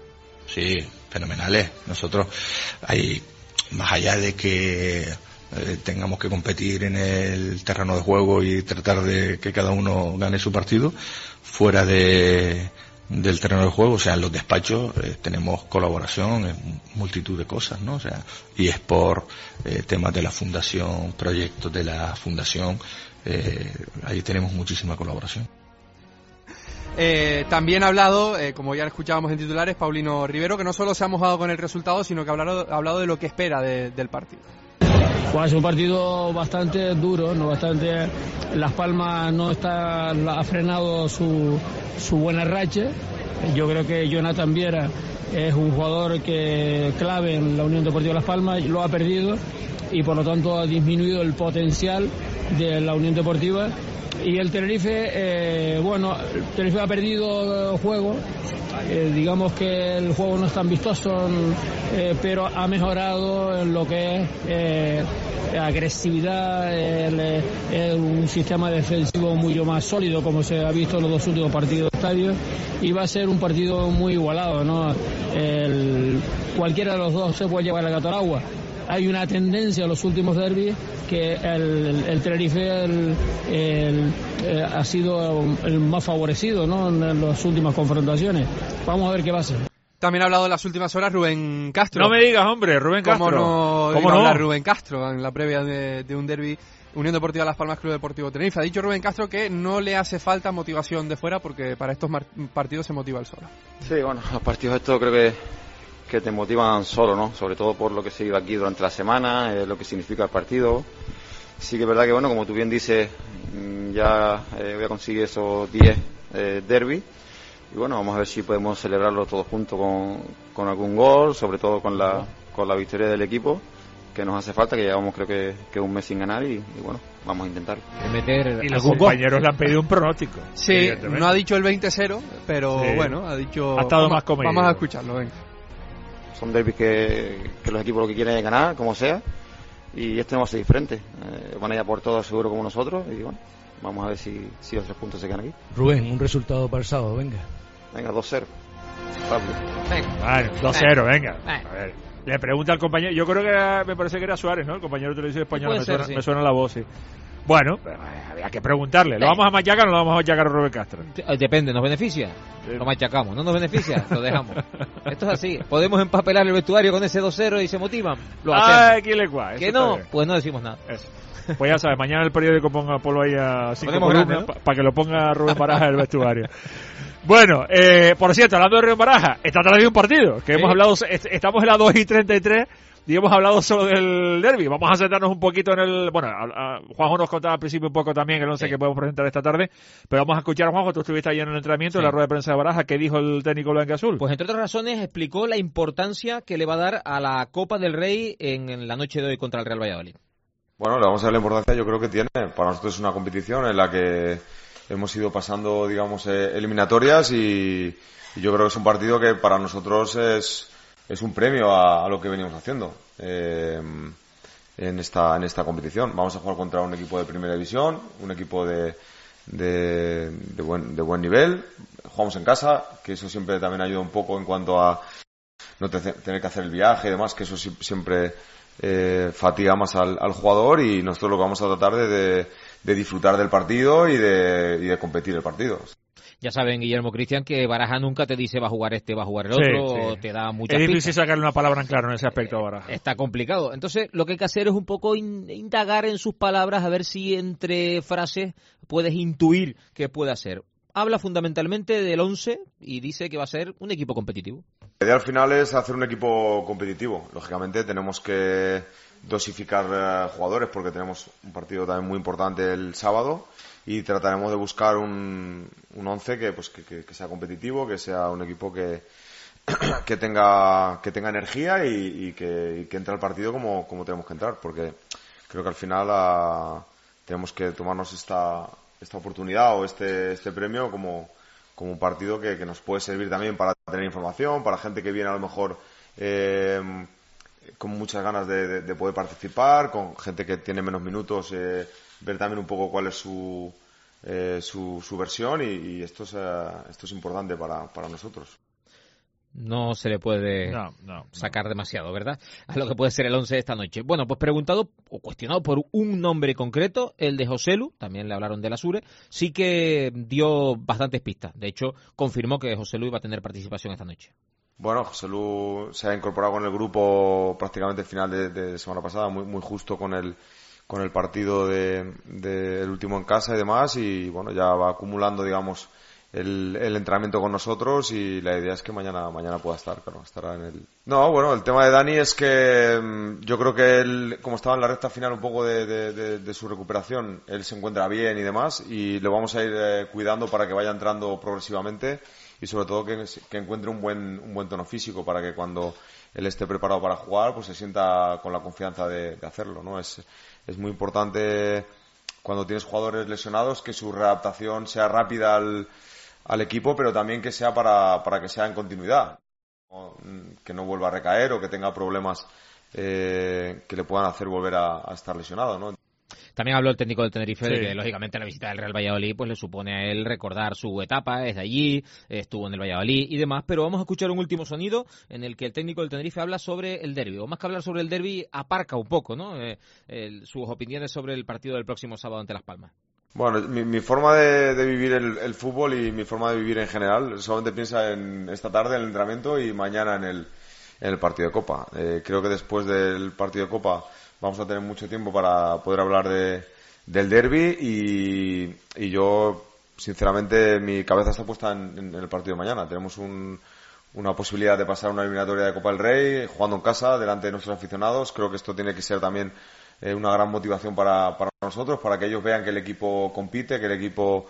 Sí, fenomenales. Nosotros, hay, más allá de que eh, tengamos que competir en el terreno de juego y tratar de que cada uno gane su partido, fuera de del terreno de juego, o sea, en los despachos eh, tenemos colaboración en multitud de cosas, ¿no? O sea, y es por eh, temas de la fundación, proyectos de la fundación, eh, ahí tenemos muchísima colaboración. Eh, también ha hablado, eh, como ya escuchábamos en titulares, Paulino Rivero, que no solo se ha mojado con el resultado, sino que ha hablado, ha hablado de lo que espera de, del partido. Pues es un partido bastante duro, no bastante. Las Palmas no está, ha frenado su, su buena racha. Yo creo que Jonathan Viera es un jugador que clave en la Unión Deportiva Las Palmas, lo ha perdido. y por lo tanto ha disminuido el potencial de la Unión Deportiva. Y el Tenerife, eh, bueno, el Tenerife ha perdido juego, eh, digamos que el juego no es tan vistoso, eh, pero ha mejorado en lo que es eh, agresividad, el, el, un sistema defensivo mucho más sólido, como se ha visto en los dos últimos partidos de estadio, y va a ser un partido muy igualado, ¿no? El, cualquiera de los dos se puede llevar el gato al agua. Hay una tendencia en los últimos derbis que el, el Tenerife el, el, eh, ha sido el más favorecido, ¿no?, en las últimas confrontaciones. Vamos a ver qué va a ser. También ha hablado en las últimas horas Rubén Castro. No me digas, hombre, Rubén Castro. ¿Cómo no, ¿Cómo iba a no? hablar Rubén Castro en la previa de, de un derbi Unión Deportiva Las Palmas Club Deportivo Tenerife? Ha dicho Rubén Castro que no le hace falta motivación de fuera porque para estos mar- partidos se motiva él solo. Sí, bueno, los partidos estos creo que que te motivan solo, ¿no? Sobre todo por lo que se vive aquí durante la semana, eh, lo que significa el partido. Sí que es verdad que, bueno, como tú bien dices, ya eh, voy a conseguir esos diez eh, derbis. Y bueno, vamos a ver si podemos celebrarlo todos juntos con, con algún gol, sobre todo con la con la victoria del equipo, que nos hace falta, que llevamos creo que, que un mes sin ganar y, y bueno, vamos a intentarlo. Y los compañeros le han pedido un pronóstico. Sí, no ha dicho el veinte cero, pero sí, bueno, ha dicho... Ha estado vamos, más comedido. Vamos a escucharlo, venga. Son derbis que, que los equipos lo que quieren es ganar, como sea, y este no va a ser diferente. Eh, van a ir a por todo seguro como nosotros, y bueno, vamos a ver si, si los tres puntos se quedan aquí. Rubén, un resultado para el sábado, venga. Venga, dos cero. Rápido. Venga. Bueno, dos cero, venga. A ver. Le pregunta al compañero, yo creo que era, me parece que era Suárez, ¿no? El compañero de televisión española, me, ser, suena, sí. me suena la voz, sí. Bueno, había que preguntarle. ¿Lo vamos a machacar o no lo vamos a machacar a Rubén Castro? Depende, ¿nos beneficia? Sí. Lo machacamos. ¿No nos beneficia? Lo dejamos. Esto es así. ¿Podemos empapelar el vestuario con ese dos cero y se motivan? Lo hacemos. Ay, ¿quién le cuá? ¿Que no? Pues no decimos nada. Eso. Pues ya sabes, mañana el periódico ponga polvo ahí a cinco columnas, ¿no? Para pa que lo ponga Rubén Baraja en el vestuario. Bueno, eh, por cierto, hablando de Rubén Baraja, esta tarde hay un partido, que ¿sí? hemos hablado, est- estamos en la dos y treinta y tres, y hemos hablado solo del derbi. Vamos a sentarnos un poquito en el... Bueno, a, a, Juanjo nos contaba al principio un poco también el once sí. que podemos presentar esta tarde, pero vamos a escuchar a Juanjo. Tú estuviste ahí en el entrenamiento, sí. en la rueda de prensa de Baraja. ¿Qué dijo el técnico blanquiazul? Pues entre otras razones explicó la importancia que le va a dar a la Copa del Rey en, en la noche de hoy contra el Real Valladolid. Bueno, le vamos a dar la importancia, yo creo que tiene. Para nosotros es una competición en la que hemos ido pasando, digamos, eh, eliminatorias y, y yo creo que es un partido que para nosotros es... es un premio a, a lo que venimos haciendo eh, en esta en esta competición. Vamos a jugar contra un equipo de primera división, un equipo de de, de, buen, de buen nivel. Jugamos en casa, que eso siempre también ayuda un poco en cuanto a no te, tener que hacer el viaje y demás, que eso siempre eh, fatiga más al, al jugador, y nosotros lo que vamos a tratar de, de, de disfrutar del partido y de, y de competir el partido. Ya saben, Guillermo Cristian, que Baraja nunca te dice va a jugar este, va a jugar el otro, sí, sí. te da muchas Es difícil pistas. sacarle una palabra en claro en ese aspecto a Baraja. Está complicado. Entonces, lo que hay que hacer es un poco in- indagar en sus palabras, a ver si entre frases puedes intuir qué puede hacer. Habla fundamentalmente del once y dice que va a ser un equipo competitivo. La idea al final es hacer un equipo competitivo. Lógicamente tenemos que dosificar uh, jugadores porque tenemos un partido también muy importante el sábado. Y trataremos de buscar un, un once que, pues, que, que, que sea competitivo, que sea un equipo que, que tenga que tenga energía y, y, que, y que entre al partido como, como tenemos que entrar, porque creo que al final uh, tenemos que tomarnos esta, esta oportunidad o este, este premio como, como un partido que, que nos puede servir también para tener información, para gente que viene a lo mejor eh, con muchas ganas de, de, de poder participar, con gente que tiene menos minutos, eh, ver también un poco cuál es su eh, su, su versión y, y esto es uh, esto es importante para, para nosotros. No se le puede no, no, sacar no. demasiado, ¿verdad? A lo que puede ser el once de esta noche. Bueno, pues preguntado o cuestionado por un nombre concreto, el de Joselu, también le hablaron de la Sure, sí que dio bastantes pistas. De hecho, confirmó que Joselu iba a tener participación esta noche. Bueno, Joselu se ha incorporado con el grupo prácticamente al final de, de semana pasada, muy, muy justo con el con el partido de, de el último en casa y demás, y bueno, ya va acumulando, digamos, el, el entrenamiento con nosotros y la idea es que mañana mañana pueda estar, claro, estará en el... No, bueno, el tema de Dani es que mmm, yo creo que él, como estaba en la recta final un poco de, de, de, de su recuperación, él se encuentra bien y demás, y lo vamos a ir eh, cuidando para que vaya entrando progresivamente y sobre todo que, que encuentre un buen un buen tono físico para que cuando él esté preparado para jugar pues se sienta con la confianza de, de hacerlo, ¿no? Es, es muy importante cuando tienes jugadores lesionados que su readaptación sea rápida al al equipo, pero también que sea para, para que sea en continuidad, ¿no? Que no vuelva a recaer o que tenga problemas eh, que le puedan hacer volver a, a estar lesionado, ¿no? También habló el técnico del Tenerife sí. de que, lógicamente, la visita del Real Valladolid pues le supone a él recordar su etapa, es de allí, estuvo en el Valladolid y demás, pero vamos a escuchar un último sonido en el que el técnico del Tenerife habla sobre el derbi, o más que hablar sobre el derbi, aparca un poco, ¿no? Eh, el, sus opiniones sobre el partido del próximo sábado ante Las Palmas. Bueno, mi, mi forma de, de vivir el, el fútbol y mi forma de vivir en general solamente piensa en esta tarde en el entrenamiento y mañana en el, en el partido de Copa. Eh, creo que después del partido de Copa vamos a tener mucho tiempo para poder hablar de, del derbi y, y yo, sinceramente, mi cabeza está puesta en, en el partido de mañana. Tenemos un, una posibilidad de pasar una eliminatoria de Copa del Rey jugando en casa delante de nuestros aficionados. Creo que esto tiene que ser también Eh, una gran motivación para, para nosotros, para que ellos vean que el equipo compite, que el equipo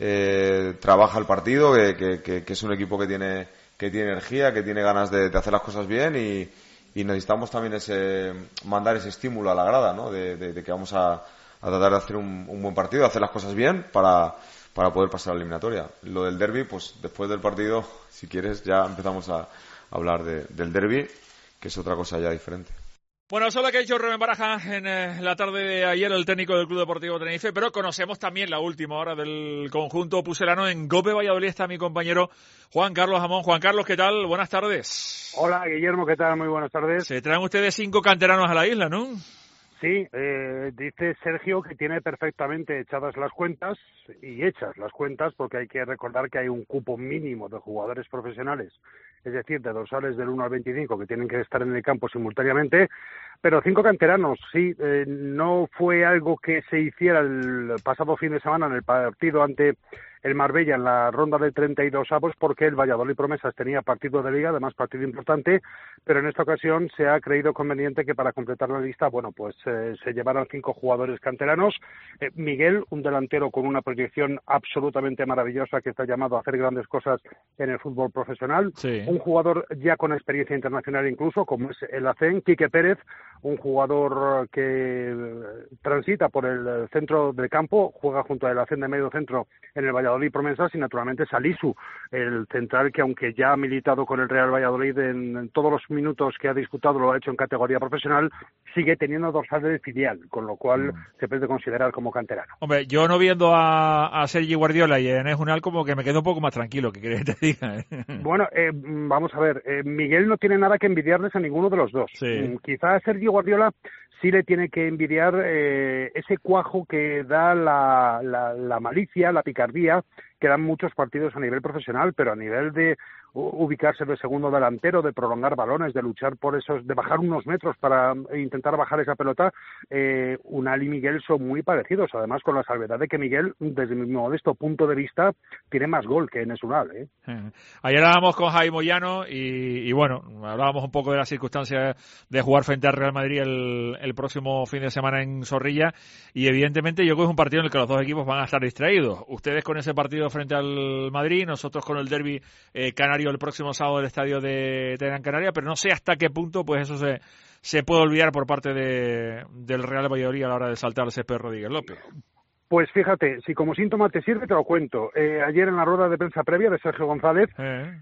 eh, trabaja el partido, que, que, que, que es un equipo que tiene, que tiene energía, que tiene ganas de, de hacer las cosas bien y, y necesitamos también ese, mandar ese estímulo a la grada, ¿no? De, de, de que vamos a, a tratar de hacer un, un buen partido, de hacer las cosas bien para, para poder pasar a la eliminatoria. Lo del derbi, pues después del partido, si quieres, ya empezamos a, a hablar de, del derbi, que es otra cosa ya diferente. Bueno, eso es lo que ha dicho Rubén Baraja en eh, la tarde de ayer, el técnico del Club Deportivo Tenerife, pero conocemos también la última hora del conjunto pucelano. En COPE Valladolid está mi compañero Juan Carlos Amón. Juan Carlos, ¿qué tal? Buenas tardes. Hola, Guillermo, ¿qué tal? Muy buenas tardes. Se traen ustedes cinco canteranos a la isla, ¿no? Sí, eh, dice Sergio que tiene perfectamente echadas las cuentas, y hechas las cuentas, porque hay que recordar que hay un cupo mínimo de jugadores profesionales, es decir, de dorsales del uno al veinticinco, que tienen que estar en el campo simultáneamente, pero cinco canteranos, sí, eh, no fue algo que se hiciera el pasado fin de semana en el partido ante el Marbella en la ronda de treinta y dos avos, porque el Valladolid Promesas tenía partido de liga, además partido importante, pero en esta ocasión se ha creído conveniente que para completar la lista, bueno, pues eh, se llevaran cinco jugadores canteranos. Eh, Miguel, un delantero con una proyección absolutamente maravillosa que está llamado a hacer grandes cosas en el fútbol profesional. Sí. Un jugador ya con experiencia internacional incluso, como es el Acén. Quique Pérez, un jugador que transita por el centro del campo, juega junto al Acén de medio centro en el Valladolid Promesas, y naturalmente Salisu, el central que aunque ya ha militado con el Real Valladolid en, en todos los minutos que ha disputado, lo ha hecho en categoría profesional, sigue teniendo dorsal del filial, con lo cual mm. se puede considerar como canterano. Hombre, yo no viendo a, a Sergi Guardiola y a Enes Unal, como que me quedo un poco más tranquilo, ¿qué quieres que te diga? ¿eh? Bueno, eh, vamos a ver, eh, Miguel no tiene nada que envidiarles a ninguno de los dos. Sí. Quizá a Sergi Guardiola sí le tiene que envidiar eh, ese cuajo que da la, la, la malicia, la picardía, que dan muchos partidos a nivel profesional, pero a nivel de ubicarse de segundo delantero, de prolongar balones, de luchar por esos, de bajar unos metros para intentar bajar esa pelota, eh, Unal y Miguel son muy parecidos, además con la salvedad de que Miguel, desde mi modesto punto de vista, tiene más gol que Enes Unal, ¿eh? Ayer hablábamos con Jaime Moyano y, y bueno, hablábamos un poco de las circunstancias de jugar frente al Real Madrid el, el próximo fin de semana en Zorrilla, y evidentemente yo creo que es un partido en el que los dos equipos van a estar distraídos. Ustedes con ese partido frente al Madrid, nosotros con el derbi eh, canario el próximo sábado del estadio de, de Gran Canaria, pero no sé hasta qué punto pues eso se, se puede olvidar por parte de, del Real Valladolid a la hora de saltar el césped Rodríguez López. Pues fíjate, si como síntoma te sirve, te lo cuento. Eh, ayer en la rueda de prensa previa de Sergio González, eh.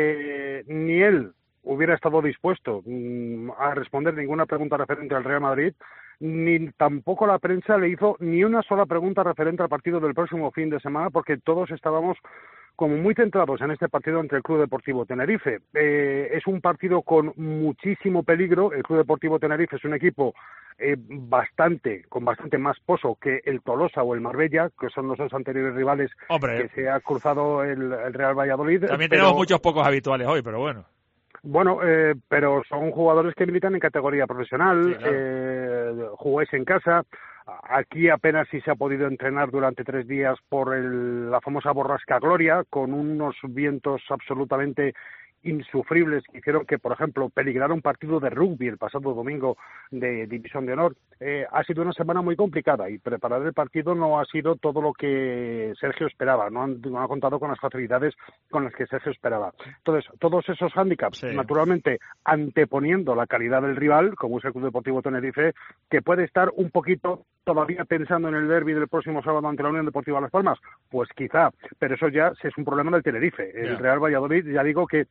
Eh, ni él hubiera estado dispuesto mmm, a responder ninguna pregunta referente al Real Madrid, ni tampoco la prensa le hizo ni una sola pregunta referente al partido del próximo fin de semana, porque todos estábamos como muy centrados en este partido entre el Club Deportivo Tenerife. Eh, es un partido con muchísimo peligro. El Club Deportivo Tenerife es un equipo eh, bastante, con bastante más pozo que el Tolosa o el Marbella, que son los dos anteriores rivales Hombre, que se ha cruzado el, el Real Valladolid. También pero, tenemos muchos pocos habituales hoy, pero bueno. Bueno, eh, pero son jugadores que militan en categoría profesional, sí, claro. eh, jugáis en casa. Aquí apenas si se ha podido entrenar durante tres días por el, la famosa borrasca Gloria, con unos vientos absolutamente insufribles que hicieron que, por ejemplo, peligrara un partido de rugby el pasado domingo de División de Honor. Eh, ha sido una semana muy complicada y preparar el partido no ha sido todo lo que Sergio esperaba, no, han, no ha contado con las facilidades con las que Sergio esperaba. Entonces, todos esos hándicaps, sí. naturalmente, anteponiendo la calidad del rival, como es el Club Deportivo Tenerife, que puede estar un poquito todavía pensando en el derbi del próximo sábado ante la Unión Deportiva Las Palmas, pues quizá, pero eso ya es un problema del Tenerife. El yeah. Real Valladolid, ya digo que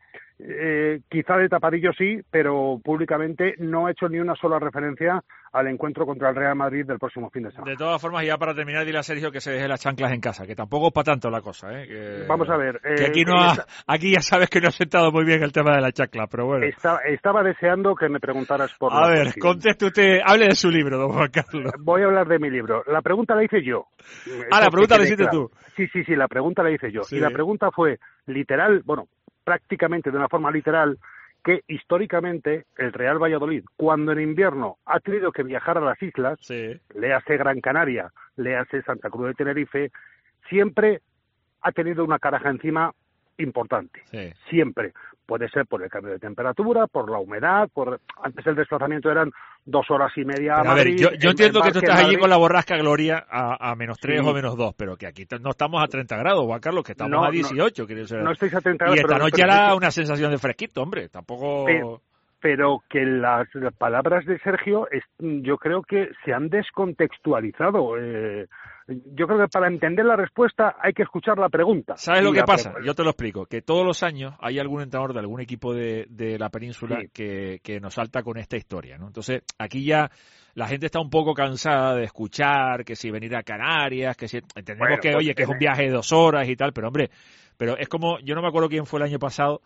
eh, quizá de tapadillo sí, pero públicamente no ha hecho ni una sola referencia al encuentro contra el Real Madrid del próximo fin de semana. De todas formas, ya para terminar, dile a Sergio que se deje las chanclas en casa, que tampoco es para tanto la cosa, ¿eh? Que, Vamos a ver. Que aquí, no ha, aquí ya sabes que no ha sentado muy bien el tema de la chancla, pero bueno. Está, estaba deseando que me preguntaras por... A ver, cuestión. Conteste usted, hable de su libro, don Juan Carlos. Voy a hablar de mi libro. La pregunta la hice yo. Ah, la pregunta la hiciste claro. tú. Sí, sí, sí, la pregunta la hice yo. Sí. Y la pregunta fue literal, bueno, prácticamente de una forma literal, que históricamente el Real Valladolid, cuando en invierno ha tenido que viajar a las islas, sí. léase Gran Canaria, léase Santa Cruz de Tenerife, siempre ha tenido una caraja encima importante. Sí. Siempre. Puede ser por el cambio de temperatura, por la humedad, por antes el desplazamiento eran dos horas y media a, a Madrid. Ver, yo, yo entiendo que tú estás allí con la borrasca Gloria a, a menos tres sí. o menos dos, pero que aquí no estamos a treinta grados, Juan Carlos, que estamos no, a dieciocho. No, ser. no estáis a treinta grados. Y esta pero, noche pero, era pero, una sensación de fresquito, hombre, tampoco... Pero, pero que las, las palabras de Sergio es, yo creo que se han descontextualizado. Eh, yo creo que para entender la respuesta hay que escuchar la pregunta. ¿Sabes lo que pasa? Yo te lo explico, que todos los años hay algún entrenador de algún equipo de, de la península sí. que, que nos salta con esta historia, ¿no? Entonces, aquí ya la gente está un poco cansada de escuchar que si venir a Canarias, que si... Entendemos bueno, que, pues, oye, que es un viaje de dos horas y tal, pero hombre, pero es como, yo no me acuerdo quién fue el año pasado,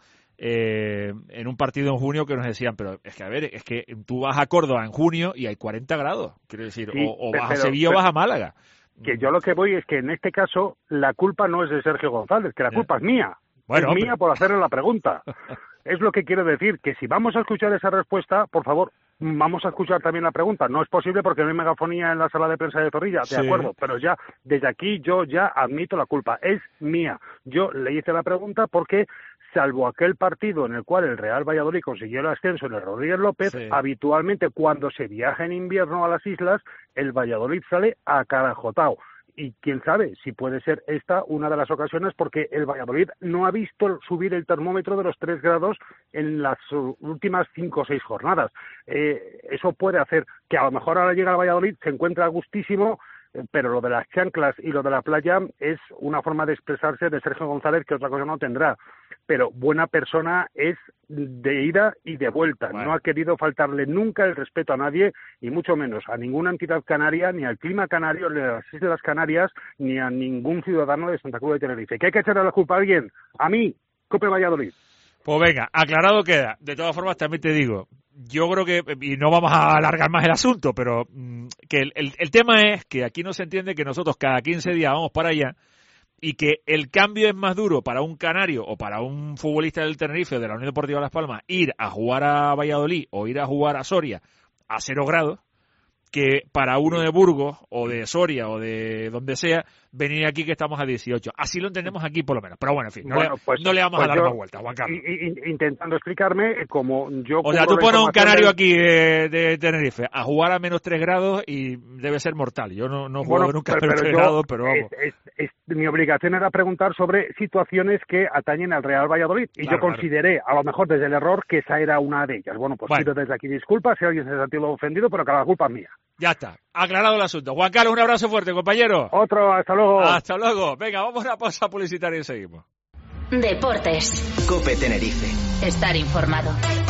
eh, en un partido en junio que nos decían, pero es que a ver, es que tú vas a Córdoba en junio y hay cuarenta grados, quiero decir, sí, o, o vas pero, a Sevilla pero, o vas a Málaga. Que yo lo que voy es que en este caso la culpa no es de Sergio González, que la culpa es mía. Bueno, es hombre. mía por hacerle la pregunta. Es lo que quiero decir, que si vamos a escuchar esa respuesta, por favor, vamos a escuchar también la pregunta. No es posible porque no hay megafonía en la sala de prensa de Zorrilla, de sí. acuerdo, pero ya, desde aquí yo ya admito la culpa. Es mía. Yo le hice la pregunta porque, salvo aquel partido en el cual el Real Valladolid consiguió el ascenso en el Rodríguez López, sí. habitualmente cuando se viaja en invierno a las islas, el Valladolid sale acarajotado. Y quién sabe si puede ser esta una de las ocasiones porque el Valladolid no ha visto subir el termómetro de los tres grados en las últimas cinco o seis jornadas. Eh, eso puede hacer que a lo mejor ahora llega al Valladolid, se encuentra a gustísimo, pero lo de las chanclas y lo de la playa es una forma de expresarse de Sergio González que otra cosa no tendrá. Pero buena persona es de ida y de vuelta. Bueno. No ha querido faltarle nunca el respeto a nadie, y mucho menos a ninguna entidad canaria, ni al clima canario, ni a las Islas Canarias, ni a ningún ciudadano de Santa Cruz de Tenerife. ¿Qué hay que echarle la culpa a alguien? A mí, Cope Valladolid. Pues venga, aclarado queda. De todas formas, también te digo, yo creo que, y no vamos a alargar más el asunto, pero mmm, que el, el, el tema es que aquí no se entiende que nosotros cada quince días vamos para allá y que el cambio es más duro para un canario o para un futbolista del Tenerife o de la Unión Deportiva Las Palmas ir a jugar a Valladolid o ir a jugar a Soria a cero grados que para uno de Burgos o de Soria o de donde sea venir aquí que estamos a dieciocho. Así lo entendemos aquí por lo menos. Pero bueno, en fin, no, bueno, le, pues, no le vamos pues a dar yo, más vueltas, Juan Carlos. Y, y, intentando explicarme como yo... O sea, tú pones un canario de... aquí de, de Tenerife a jugar a menos tres grados y debe ser mortal. Yo no, no he jugado bueno, nunca pero, a menos pero tres yo, grados, pero vamos. Es, es, es, mi obligación era preguntar sobre situaciones que atañen al Real Valladolid. Y claro, yo consideré, claro. a lo mejor desde el error, que esa era una de ellas. Bueno, pues bueno. pido desde aquí disculpas si alguien se ha sentido ofendido, pero que la culpa es mía. Ya está, aclarado el asunto. Juan Carlos, un abrazo fuerte, compañero. Otro, hasta luego. Hasta luego. Venga, vamos a una pausa publicitaria y seguimos. Deportes. Cope Tenerife. Estar informado.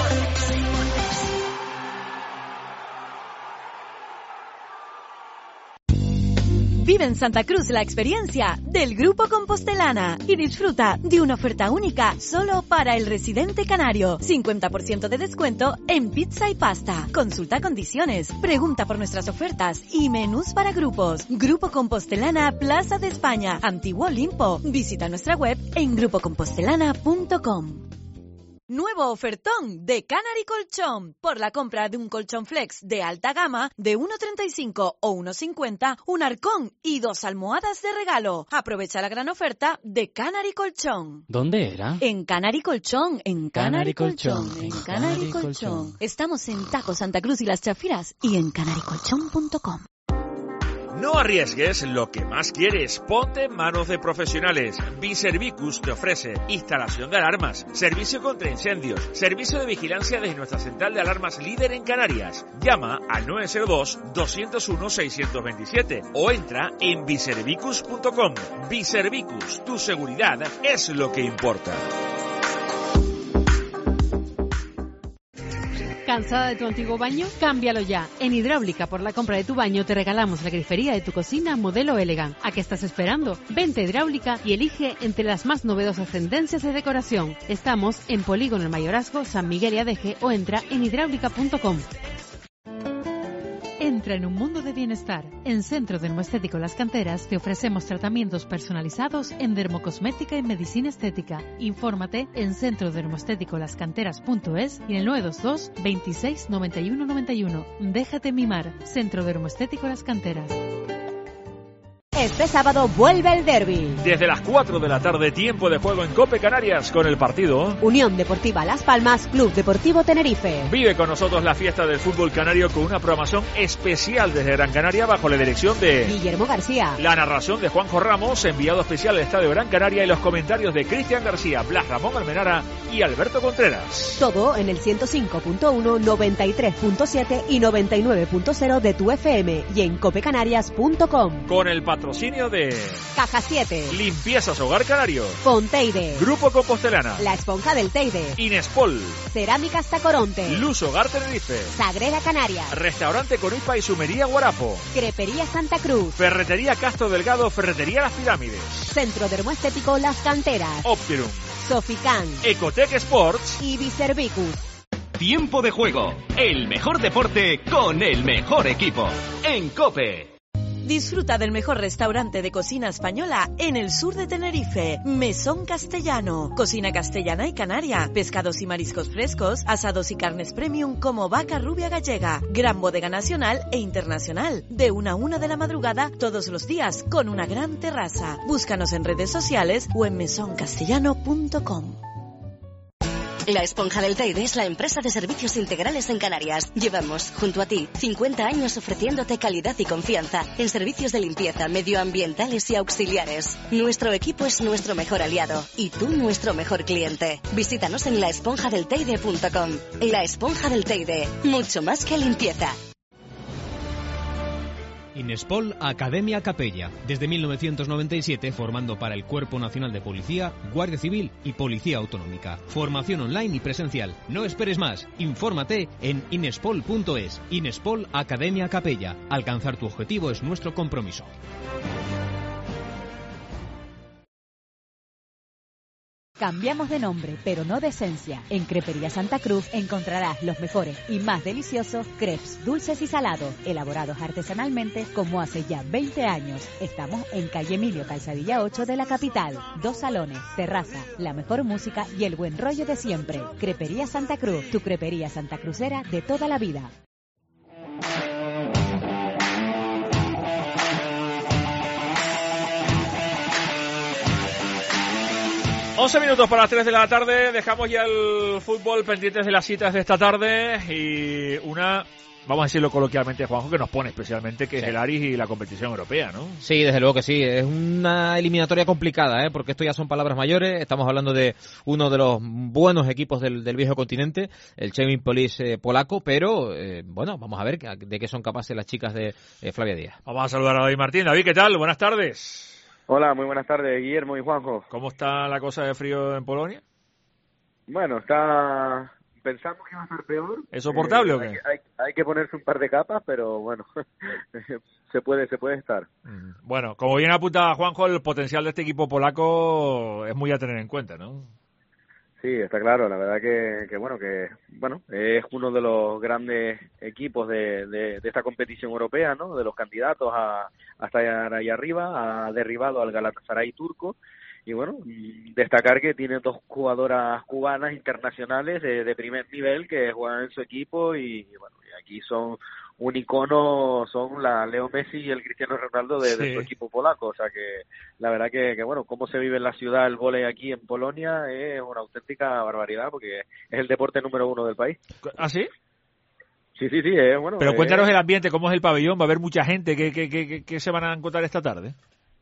Vive en Santa Cruz la experiencia del Grupo Compostelana y disfruta de una oferta única solo para el residente canario. cincuenta por ciento de descuento en pizza y pasta. Consulta condiciones, pregunta por nuestras ofertas y menús para grupos. Grupo Compostelana, Plaza de España, Antiguo Olimpo. Visita nuestra web en grupo compostelana punto com. Nuevo ofertón de Canary Colchón. Por la compra de un colchón flex de alta gama de uno treinta y cinco o uno cincuenta, un arcón y dos almohadas de regalo. Aprovecha la gran oferta de Canary Colchón. ¿Dónde era? En Canary Colchón, en Canary, Canary Colchón, Colchón, en en Canary Canary Colchón. Colchón. Estamos en Taco Santa Cruz y Las Chafiras y en canary colchón punto com. No arriesgues lo que más quieres. Ponte en manos de profesionales. Biservicus te ofrece instalación de alarmas, servicio contra incendios, servicio de vigilancia desde nuestra central de alarmas líder en Canarias. Llama al nueve cero dos, dos cero uno, seis dos siete o entra en biservicus punto com. Biservicus, tu seguridad es lo que importa. ¿Cansada de tu antiguo baño? Cámbialo ya. En Hidráulica, por la compra de tu baño, te regalamos la grifería de tu cocina modelo Elegant. ¿A qué estás esperando? Vente a Hidráulica y elige entre las más novedosas tendencias de decoración. Estamos en Polígono El Mayorazgo, San Miguel y Adeje o entra en hidráulica punto com. Entra en un mundo de bienestar. En Centro Dermoestético Las Canteras te ofrecemos tratamientos personalizados en dermocosmética y medicina estética. Infórmate en centro dermoestético las canteras punto es y en el nueve dos dos, veintiséis, noventa y uno, noventa y uno. Déjate mimar. Centro Dermoestético Las Canteras. Este sábado vuelve el derbi. Desde las cuatro de la tarde, tiempo de juego en Cope Canarias con el partido Unión Deportiva Las Palmas, Club Deportivo Tenerife. Vive con nosotros la fiesta del fútbol canario con una programación especial desde Gran Canaria bajo la dirección de Guillermo García. La narración de Juanjo Ramos, enviado especial al Estadio Gran Canaria, y los comentarios de Cristian García, Blas Ramón Almenara y Alberto Contreras. Todo en el ciento cinco punto uno, noventa y tres punto siete y noventa y nueve punto cero de tu F M y en cope canarias punto com. Con el patrocinio de Caja siete, Limpiezas Hogar Canario, Fonteide, Grupo Compostelana, La Esponja del Teide, Inespol, Cerámicas Tacoronte, Luz Hogar Tenerife, Sagrera Canarias, Restaurante Coripa y Sumería Guarapo, Crepería Santa Cruz, Ferretería Castro Delgado, Ferretería Las Pirámides, Centro Dermoestético Las Canteras, Optimum, Sofican, Ecotec Sports y Biservicus. Tiempo de juego. El mejor deporte con el mejor equipo. En COPE. Disfruta del mejor restaurante de cocina española en el sur de Tenerife, Mesón Castellano. Cocina castellana y canaria, pescados y mariscos frescos, asados y carnes premium como vaca rubia gallega, gran bodega nacional e internacional, de una a una de la madrugada todos los días con una gran terraza. Búscanos en redes sociales o en mesón castellano punto com. La Esponja del Teide es la empresa de servicios integrales en Canarias. Llevamos, junto a ti, cincuenta años ofreciéndote calidad y confianza en servicios de limpieza, medioambientales y auxiliares. Nuestro equipo es nuestro mejor aliado y tú nuestro mejor cliente. Visítanos en la esponja del teide punto com. La Esponja del Teide, mucho más que limpieza. Inespol Academia Capella, desde mil novecientos noventa y siete formando para el Cuerpo Nacional de Policía, Guardia Civil y Policía Autonómica. Formación online y presencial. No esperes más, infórmate en inespol punto es. Inespol Academia Capella. Alcanzar tu objetivo es nuestro compromiso. Cambiamos de nombre, pero no de esencia. En Crepería Santa Cruz encontrarás los mejores y más deliciosos crepes dulces y salados, elaborados artesanalmente como hace ya veinte años. Estamos en calle Emilio Calzadilla ocho de la capital. Dos salones, terraza, la mejor música y el buen rollo de siempre. Crepería Santa Cruz, tu crepería santacruzera de toda la vida. once minutos para las tres de la tarde, dejamos ya el fútbol pendientes de las citas de esta tarde y una, vamos a decirlo coloquialmente, Juanjo, que nos pone especialmente, que sí, es el Aris y la competición europea, ¿no? Sí, desde luego que sí, es una eliminatoria complicada, ¿eh? Porque esto ya son palabras mayores, estamos hablando de uno de los buenos equipos del, del viejo continente, el Chemnitz eh, polaco, pero eh, bueno, vamos a ver de qué son capaces las chicas de eh, Flavia Díaz. Vamos a saludar a David Martín. David, ¿qué tal? Buenas tardes. Hola, muy buenas tardes, Guillermo y Juanjo. ¿Cómo está la cosa de frío en Polonia? Bueno, está... Pensamos que iba a ser peor. ¿Es soportable eh, o qué? Hay, hay, hay que ponerse un par de capas, pero bueno, se puede se puede estar. Bueno, como bien apunta Juanjo, el potencial de este equipo polaco es muy a tener en cuenta, ¿no? Sí, está claro. La verdad que, que bueno, que bueno es uno de los grandes equipos de, de, de esta competición europea, ¿no? De los candidatos a, a estar ahí arriba. Ha derribado al Galatasaray turco y bueno, destacar que tiene dos jugadoras cubanas internacionales de, de primer nivel que juegan en su equipo y, y bueno, y aquí son un icono, son la Leo Messi y el Cristiano Ronaldo de, sí. de su equipo polaco, o sea que la verdad que, que bueno, cómo se vive en la ciudad el vóley aquí en Polonia es una auténtica barbaridad porque es el deporte número uno del país. ¿Ah, sí? Sí, sí, sí, eh, bueno. Pero eh, cuéntanos el ambiente, cómo es el pabellón, va a haber mucha gente, ¿qué, qué, qué, qué se van a encontrar esta tarde?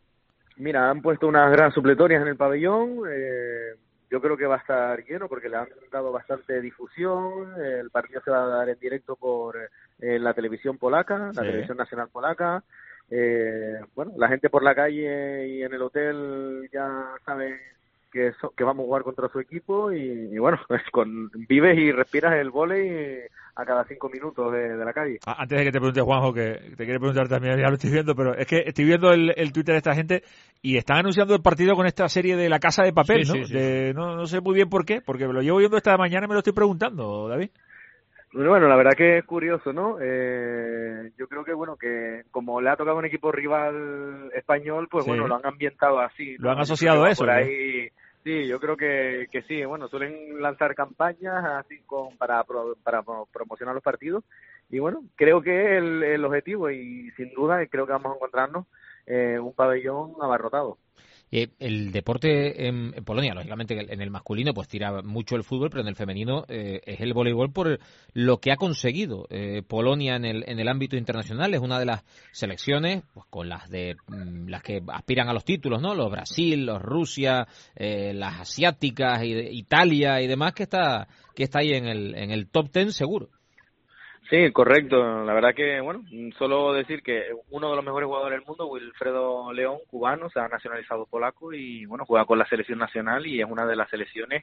Mira, han puesto unas gran supletorias en el pabellón, eh, yo creo que va a estar lleno porque le han dado bastante difusión, el partido se va a dar en directo por eh, la televisión polaca, la sí. televisión nacional polaca, eh, bueno, la gente por la calle y en el hotel ya sabe que, so, que vamos a jugar contra su equipo y, y bueno, con, vives y respiras el vóley a cada cinco minutos de, de la calle. Antes de que te pregunte Juanjo, que te quiere preguntar también, ya lo estoy viendo, pero es que estoy viendo el, el Twitter de esta gente y están anunciando el partido con esta serie de La Casa de Papel, sí, ¿no? Sí, sí. De, no? No sé muy bien por qué, porque me lo llevo viendo esta mañana y me lo estoy preguntando, David. Bueno, la verdad que es curioso, ¿no? Eh, yo creo que, bueno, que como le ha tocado un equipo rival español, pues sí. bueno, lo han ambientado así, ¿no? Lo han asociado a eso. Por ahí, sí, yo creo que, que sí. Bueno, suelen lanzar campañas así con para, pro, para promocionar los partidos. Y bueno, creo que es el, el objetivo y sin duda creo que vamos a encontrarnos eh, un pabellón abarrotado. Eh, el deporte en, en Polonia, lógicamente en el masculino pues tira mucho el fútbol, pero en el femenino eh, es el voleibol por lo que ha conseguido eh, Polonia en el en el ámbito internacional. Es una de las selecciones pues con las de mm, las que aspiran a los títulos, ¿no? Los Brasil, los Rusia, eh, las asiáticas y de, Italia y demás que está que está ahí en el en el top ten seguro. Sí, correcto. La verdad que, bueno, solo decir que uno de los mejores jugadores del mundo, Wilfredo León, cubano, se ha nacionalizado polaco y, bueno, juega con la selección nacional y es una de las selecciones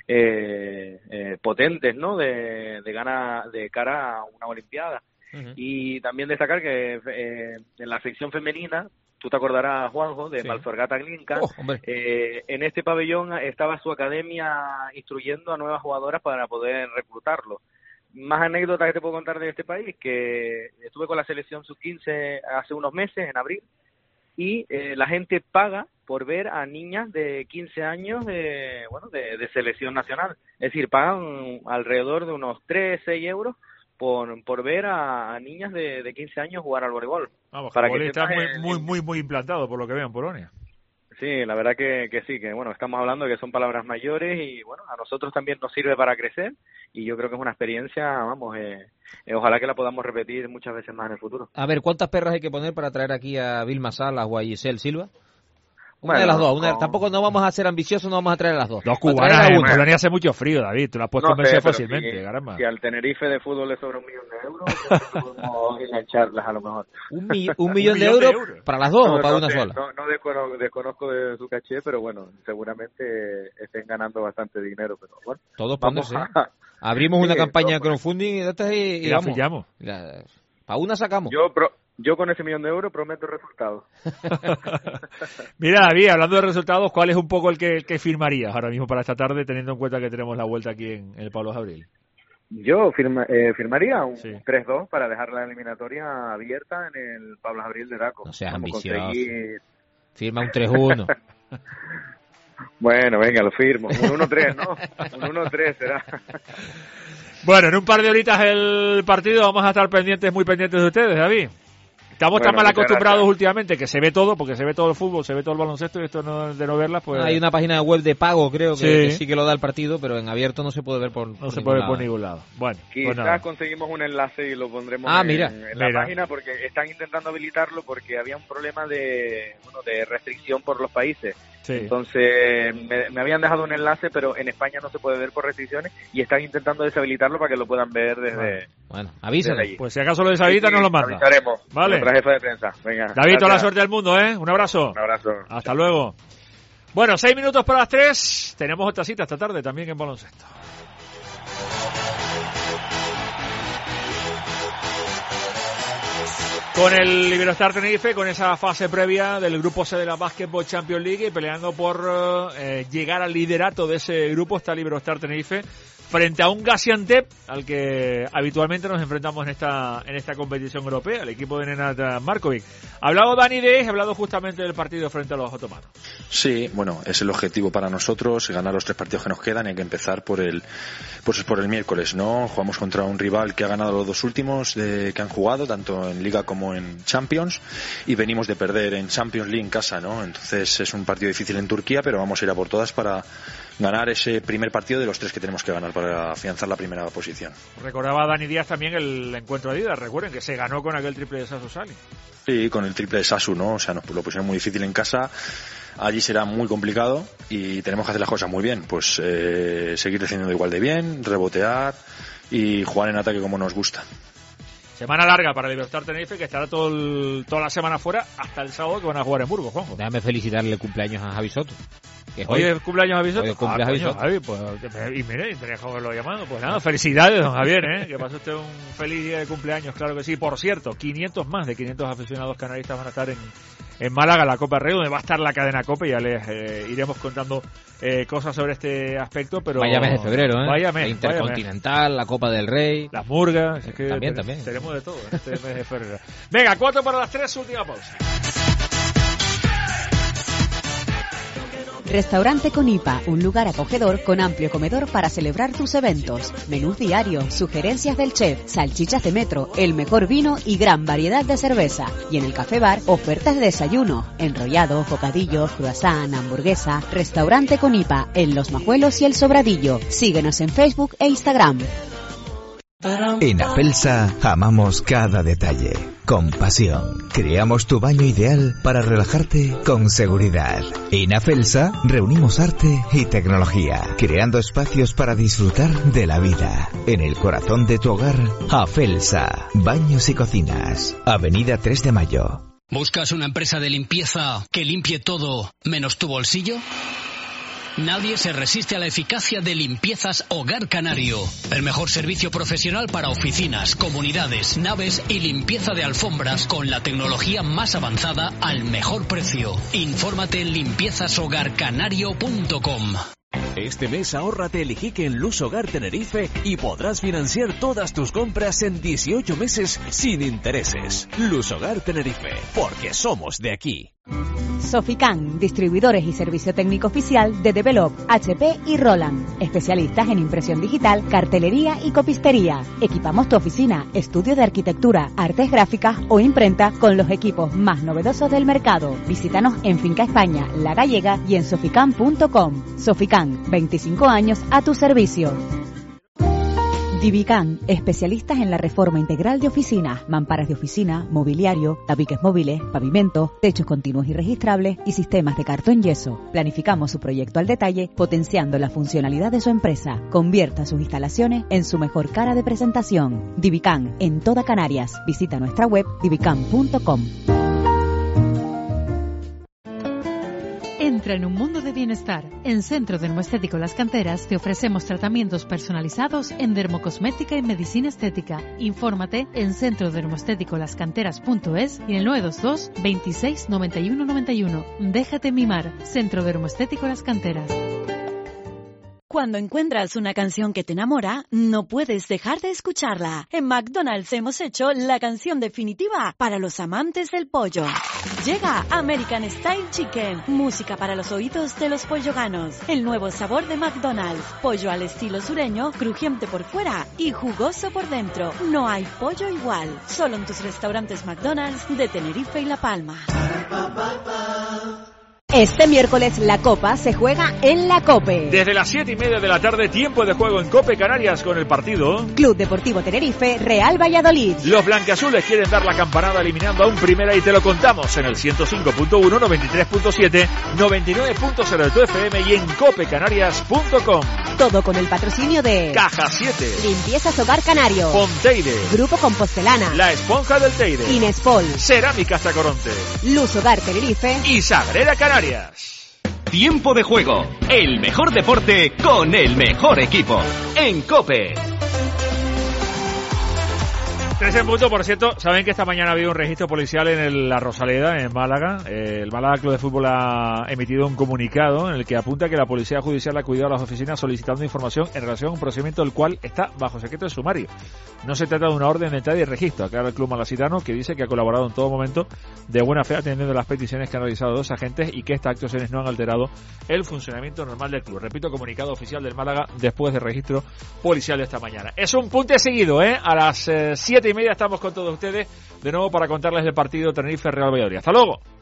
eh, eh, potentes, ¿no?, de, de, gana, de cara a una olimpiada. Uh-huh. Y también destacar que eh, en la sección femenina, tú te acordarás, Juanjo, de sí. Malforgata Glinka, oh, eh, en este pabellón estaba su academia instruyendo a nuevas jugadoras para poder reclutarlo. Más anécdotas que te puedo contar de este país, que estuve con la selección sub quince hace unos meses, en abril, y eh, la gente paga por ver a niñas de quince años de, bueno, de, de selección nacional. Es decir, pagan alrededor de unos tres, seis euros por, por ver a, a niñas de, de quince años jugar al voleibol. Vamos, para que está muy, el, muy, muy, muy implantado por lo que veo en Polonia. Sí, la verdad que, que sí, que bueno, estamos hablando de que son palabras mayores y bueno, a nosotros también nos sirve para crecer y yo creo que es una experiencia, vamos, eh, eh, ojalá que la podamos repetir muchas veces más en el futuro. A ver, ¿cuántas perras hay que poner para traer aquí a Vilma Salas o a Giselle Silva? Una bueno, de las dos, una, con... tampoco no vamos a ser ambiciosos, no vamos a traer a las dos. Dos cubanas, en Polonia hace mucho frío, David, tú las puedes no convencer sé, fácilmente, si, caramba. Si al Tenerife de fútbol le sobra un millón de euros, pues podemos engancharlas a lo mejor. ¿Un, mi, un, millón, de, euros de euros para las dos no, o para no, una no, sola? No, no desconozco, desconozco de su caché, pero bueno, seguramente estén ganando bastante dinero, pero bueno. Todos pónganse. A... Abrimos sí, una campaña de crowdfunding y, y, y, y la pillamos. Para una sacamos. Yo pro... Yo con ese millón de euros prometo resultados. Mira, David, hablando de resultados, ¿cuál es un poco el que, el que firmarías ahora mismo para esta tarde, teniendo en cuenta que tenemos la vuelta aquí en, en el Pablo Jabril? Yo firma, eh, firmaría un sí. tres dos para dejar la eliminatoria abierta en el Pablo Jabril de Daco. No seas ambicioso. Conseguir... Firma un tres uno. Bueno, venga, lo firmo. Un uno tres, ¿no? Un uno tres será. Bueno, en un par de horitas el partido, vamos a estar pendientes, muy pendientes de ustedes, David. Estamos bueno, tan mal acostumbrados gracias. últimamente que se ve todo, porque se ve todo el fútbol, se ve todo el baloncesto y esto no, de no verlas, pues... Hay una página web de pago, creo, que sí. que sí que lo da el partido, pero en abierto no se puede ver por, no por se puede ver por ningún lado. Bueno, quizás pues conseguimos un enlace y lo pondremos ah, en, mira. en la mira. página, porque están intentando habilitarlo porque había un problema de, bueno, de restricción por los países. Sí. Entonces me, me habían dejado un enlace, pero en España no se puede ver por restricciones y están intentando deshabilitarlo para que lo puedan ver desde... Bueno, bueno avísanos. Pues si acaso lo deshabilitan, sí, sí, nos lo manda. Avisaremos. Vale. Nuestra jefa de prensa. Venga, David, gracias. Toda la suerte del mundo, ¿eh? Un abrazo. Un abrazo. Hasta luego. Bueno, seis minutos para las tres. Tenemos otra cita esta tarde también en baloncesto. Con el Iberostar Tenerife, con esa fase previa del grupo C de la Basketball Champions League y peleando por eh, llegar al liderato de ese grupo está el Iberostar Tenerife frente a un Gaziantep al que habitualmente nos enfrentamos en esta en esta competición europea, el equipo de Nenad Markovic. Ha hablado Dani Dez, ha hablado justamente del partido frente a los otomanos. Sí, bueno, es el objetivo para nosotros, ganar los tres partidos que nos quedan y hay que empezar por el pues por el miércoles, ¿no? Jugamos contra un rival que ha ganado los dos últimos de, que han jugado, tanto en Liga como en Champions, y venimos de perder en Champions League en casa, ¿no? Entonces es un partido difícil en Turquía, pero vamos a ir a por todas para ganar ese primer partido de los tres que tenemos que ganar para afianzar la primera posición. Recordaba Dani Díaz también el encuentro de ida, recuerden que se ganó con aquel triple de Sasu Sali. Sí, con el triple de Sasu, ¿no? O sea, nos lo pusieron muy difícil en casa. Allí será muy complicado y tenemos que hacer las cosas muy bien. Pues eh, seguir defendiendo igual de bien, rebotear y jugar en ataque como nos gusta. Semana larga para Libertad Tenerife, que estará todo el, toda la semana fuera hasta el sábado que van a jugar en Burgos, Juanjo. Déjame felicitarle el cumpleaños a Javi Soto. Que hoy es cumpleaños Javi Soto. Hoy es cumpleaños ah, Javi Soto. Javi, pues, y mire, y tenía que haberlo llamado. Pues nada, felicidades, don Javier, ¿eh? Que pase usted un feliz día de cumpleaños, claro que sí. Por cierto, quinientos más de quinientos aficionados canaristas van a estar en, en Málaga, la Copa Rey, donde va a estar la cadena COPE. Ya les eh, iremos contando eh, cosas sobre este aspecto, pero... Vaya mes de febrero, ¿eh? Vaya mes. La Intercontinental, vaya mes. La Copa del Rey. Las murgas. Es que también, ten, también. Tenemos de todo este mes de febrero. Venga, cuatro para las tres, última pausa. Restaurante Conipa, un lugar acogedor con amplio comedor para celebrar tus eventos. Menús diarios, sugerencias del chef, salchichas de metro, el mejor vino y gran variedad de cerveza. Y en el café bar, ofertas de desayuno, enrollados, bocadillos, croissant, hamburguesa. Restaurante Conipa, en Los Majuelos y El Sobradillo. Síguenos en Facebook e Instagram. En Afelsa amamos cada detalle, con pasión. Creamos tu baño ideal para relajarte con seguridad. En Afelsa reunimos arte y tecnología, creando espacios para disfrutar de la vida. En el corazón de tu hogar, Afelsa, baños y cocinas. Avenida tres de Mayo. ¿Buscas una empresa de limpieza que limpie todo menos tu bolsillo? Nadie se resiste a la eficacia de Limpiezas Hogar Canario. El mejor servicio profesional para oficinas, comunidades, naves y limpieza de alfombras con la tecnología más avanzada al mejor precio. Infórmate en limpiezas hogar canario punto com. Este mes ahórrate el Iquique en Luz Hogar Tenerife y podrás financiar todas tus compras en dieciocho meses sin intereses. Luz Hogar Tenerife, porque somos de aquí. Sofican, distribuidores y servicio técnico oficial de Develop, H P y Roland. Especialistas en impresión digital, cartelería y copistería. Equipamos tu oficina, estudio de arquitectura, artes gráficas o imprenta con los equipos más novedosos del mercado. Visítanos en Finca España, La Gallega y en sofican punto com. Sofican, veinticinco años a tu servicio. Divican, especialistas en la reforma integral de oficinas, mamparas de oficina, mobiliario, tabiques móviles, pavimentos, techos continuos y registrables y sistemas de cartón yeso. Planificamos su proyecto al detalle, potenciando la funcionalidad de su empresa. Convierta sus instalaciones en su mejor cara de presentación. Divican, en toda Canarias. Visita nuestra web divican punto com. Entra en un mundo de bienestar. En Centro Dermoestético Las Canteras te ofrecemos tratamientos personalizados en dermocosmética y medicina estética. Infórmate en centro dermoestético las canteras punto es y en el nueve dos dos, veintiséis, noventa y uno, noventa y uno. Déjate mimar. Centro Dermoestético Las Canteras. Cuando encuentras una canción que te enamora, no puedes dejar de escucharla. En McDonald's hemos hecho la canción definitiva para los amantes del pollo. Llega American Style Chicken, música para los oídos de los polloganos. El nuevo sabor de McDonald's, pollo al estilo sureño, crujiente por fuera y jugoso por dentro. No hay pollo igual, solo en tus restaurantes McDonald's de Tenerife y La Palma. Este miércoles la Copa se juega en la COPE. Desde las siete y media de la tarde, tiempo de juego en COPE Canarias con el partido Club Deportivo Tenerife, Real Valladolid. Los blanquiazules quieren dar la campanada eliminando a un Primera y te lo contamos en el ciento cinco punto uno, noventa y tres punto siete, noventa y nueve punto cero de tu F M y en cope canarias punto com. Todo con el patrocinio de Caja siete, Limpiezas Hogar Canario, Ponteire, Grupo Compostelana, La Esponja del Teide, Inespol, Cerámicas Tacoronte, Luz Hogar Tenerife y Sagrera Canarias. Tiempo de juego, el mejor deporte con el mejor equipo, en COPE. tres en punto, por cierto, saben que esta mañana ha habido un registro policial en el, la Rosaleda, en Málaga. Eh, el Málaga Club de Fútbol ha emitido un comunicado en el que apunta que la Policía Judicial ha acudido a las oficinas solicitando información en relación a un procedimiento del cual está bajo secreto de sumario. No se trata de una orden de entrada y registro, aclara el club malacitano, que dice que ha colaborado en todo momento de buena fe atendiendo las peticiones que han realizado dos agentes y que estas actuaciones no han alterado el funcionamiento normal del club. Repito, comunicado oficial del Málaga después del registro policial de esta mañana. Es un punto seguido, ¿eh? A las eh, siete y media estamos con todos ustedes de nuevo para contarles el partido Tenerife-Real Valladolid. Hasta luego.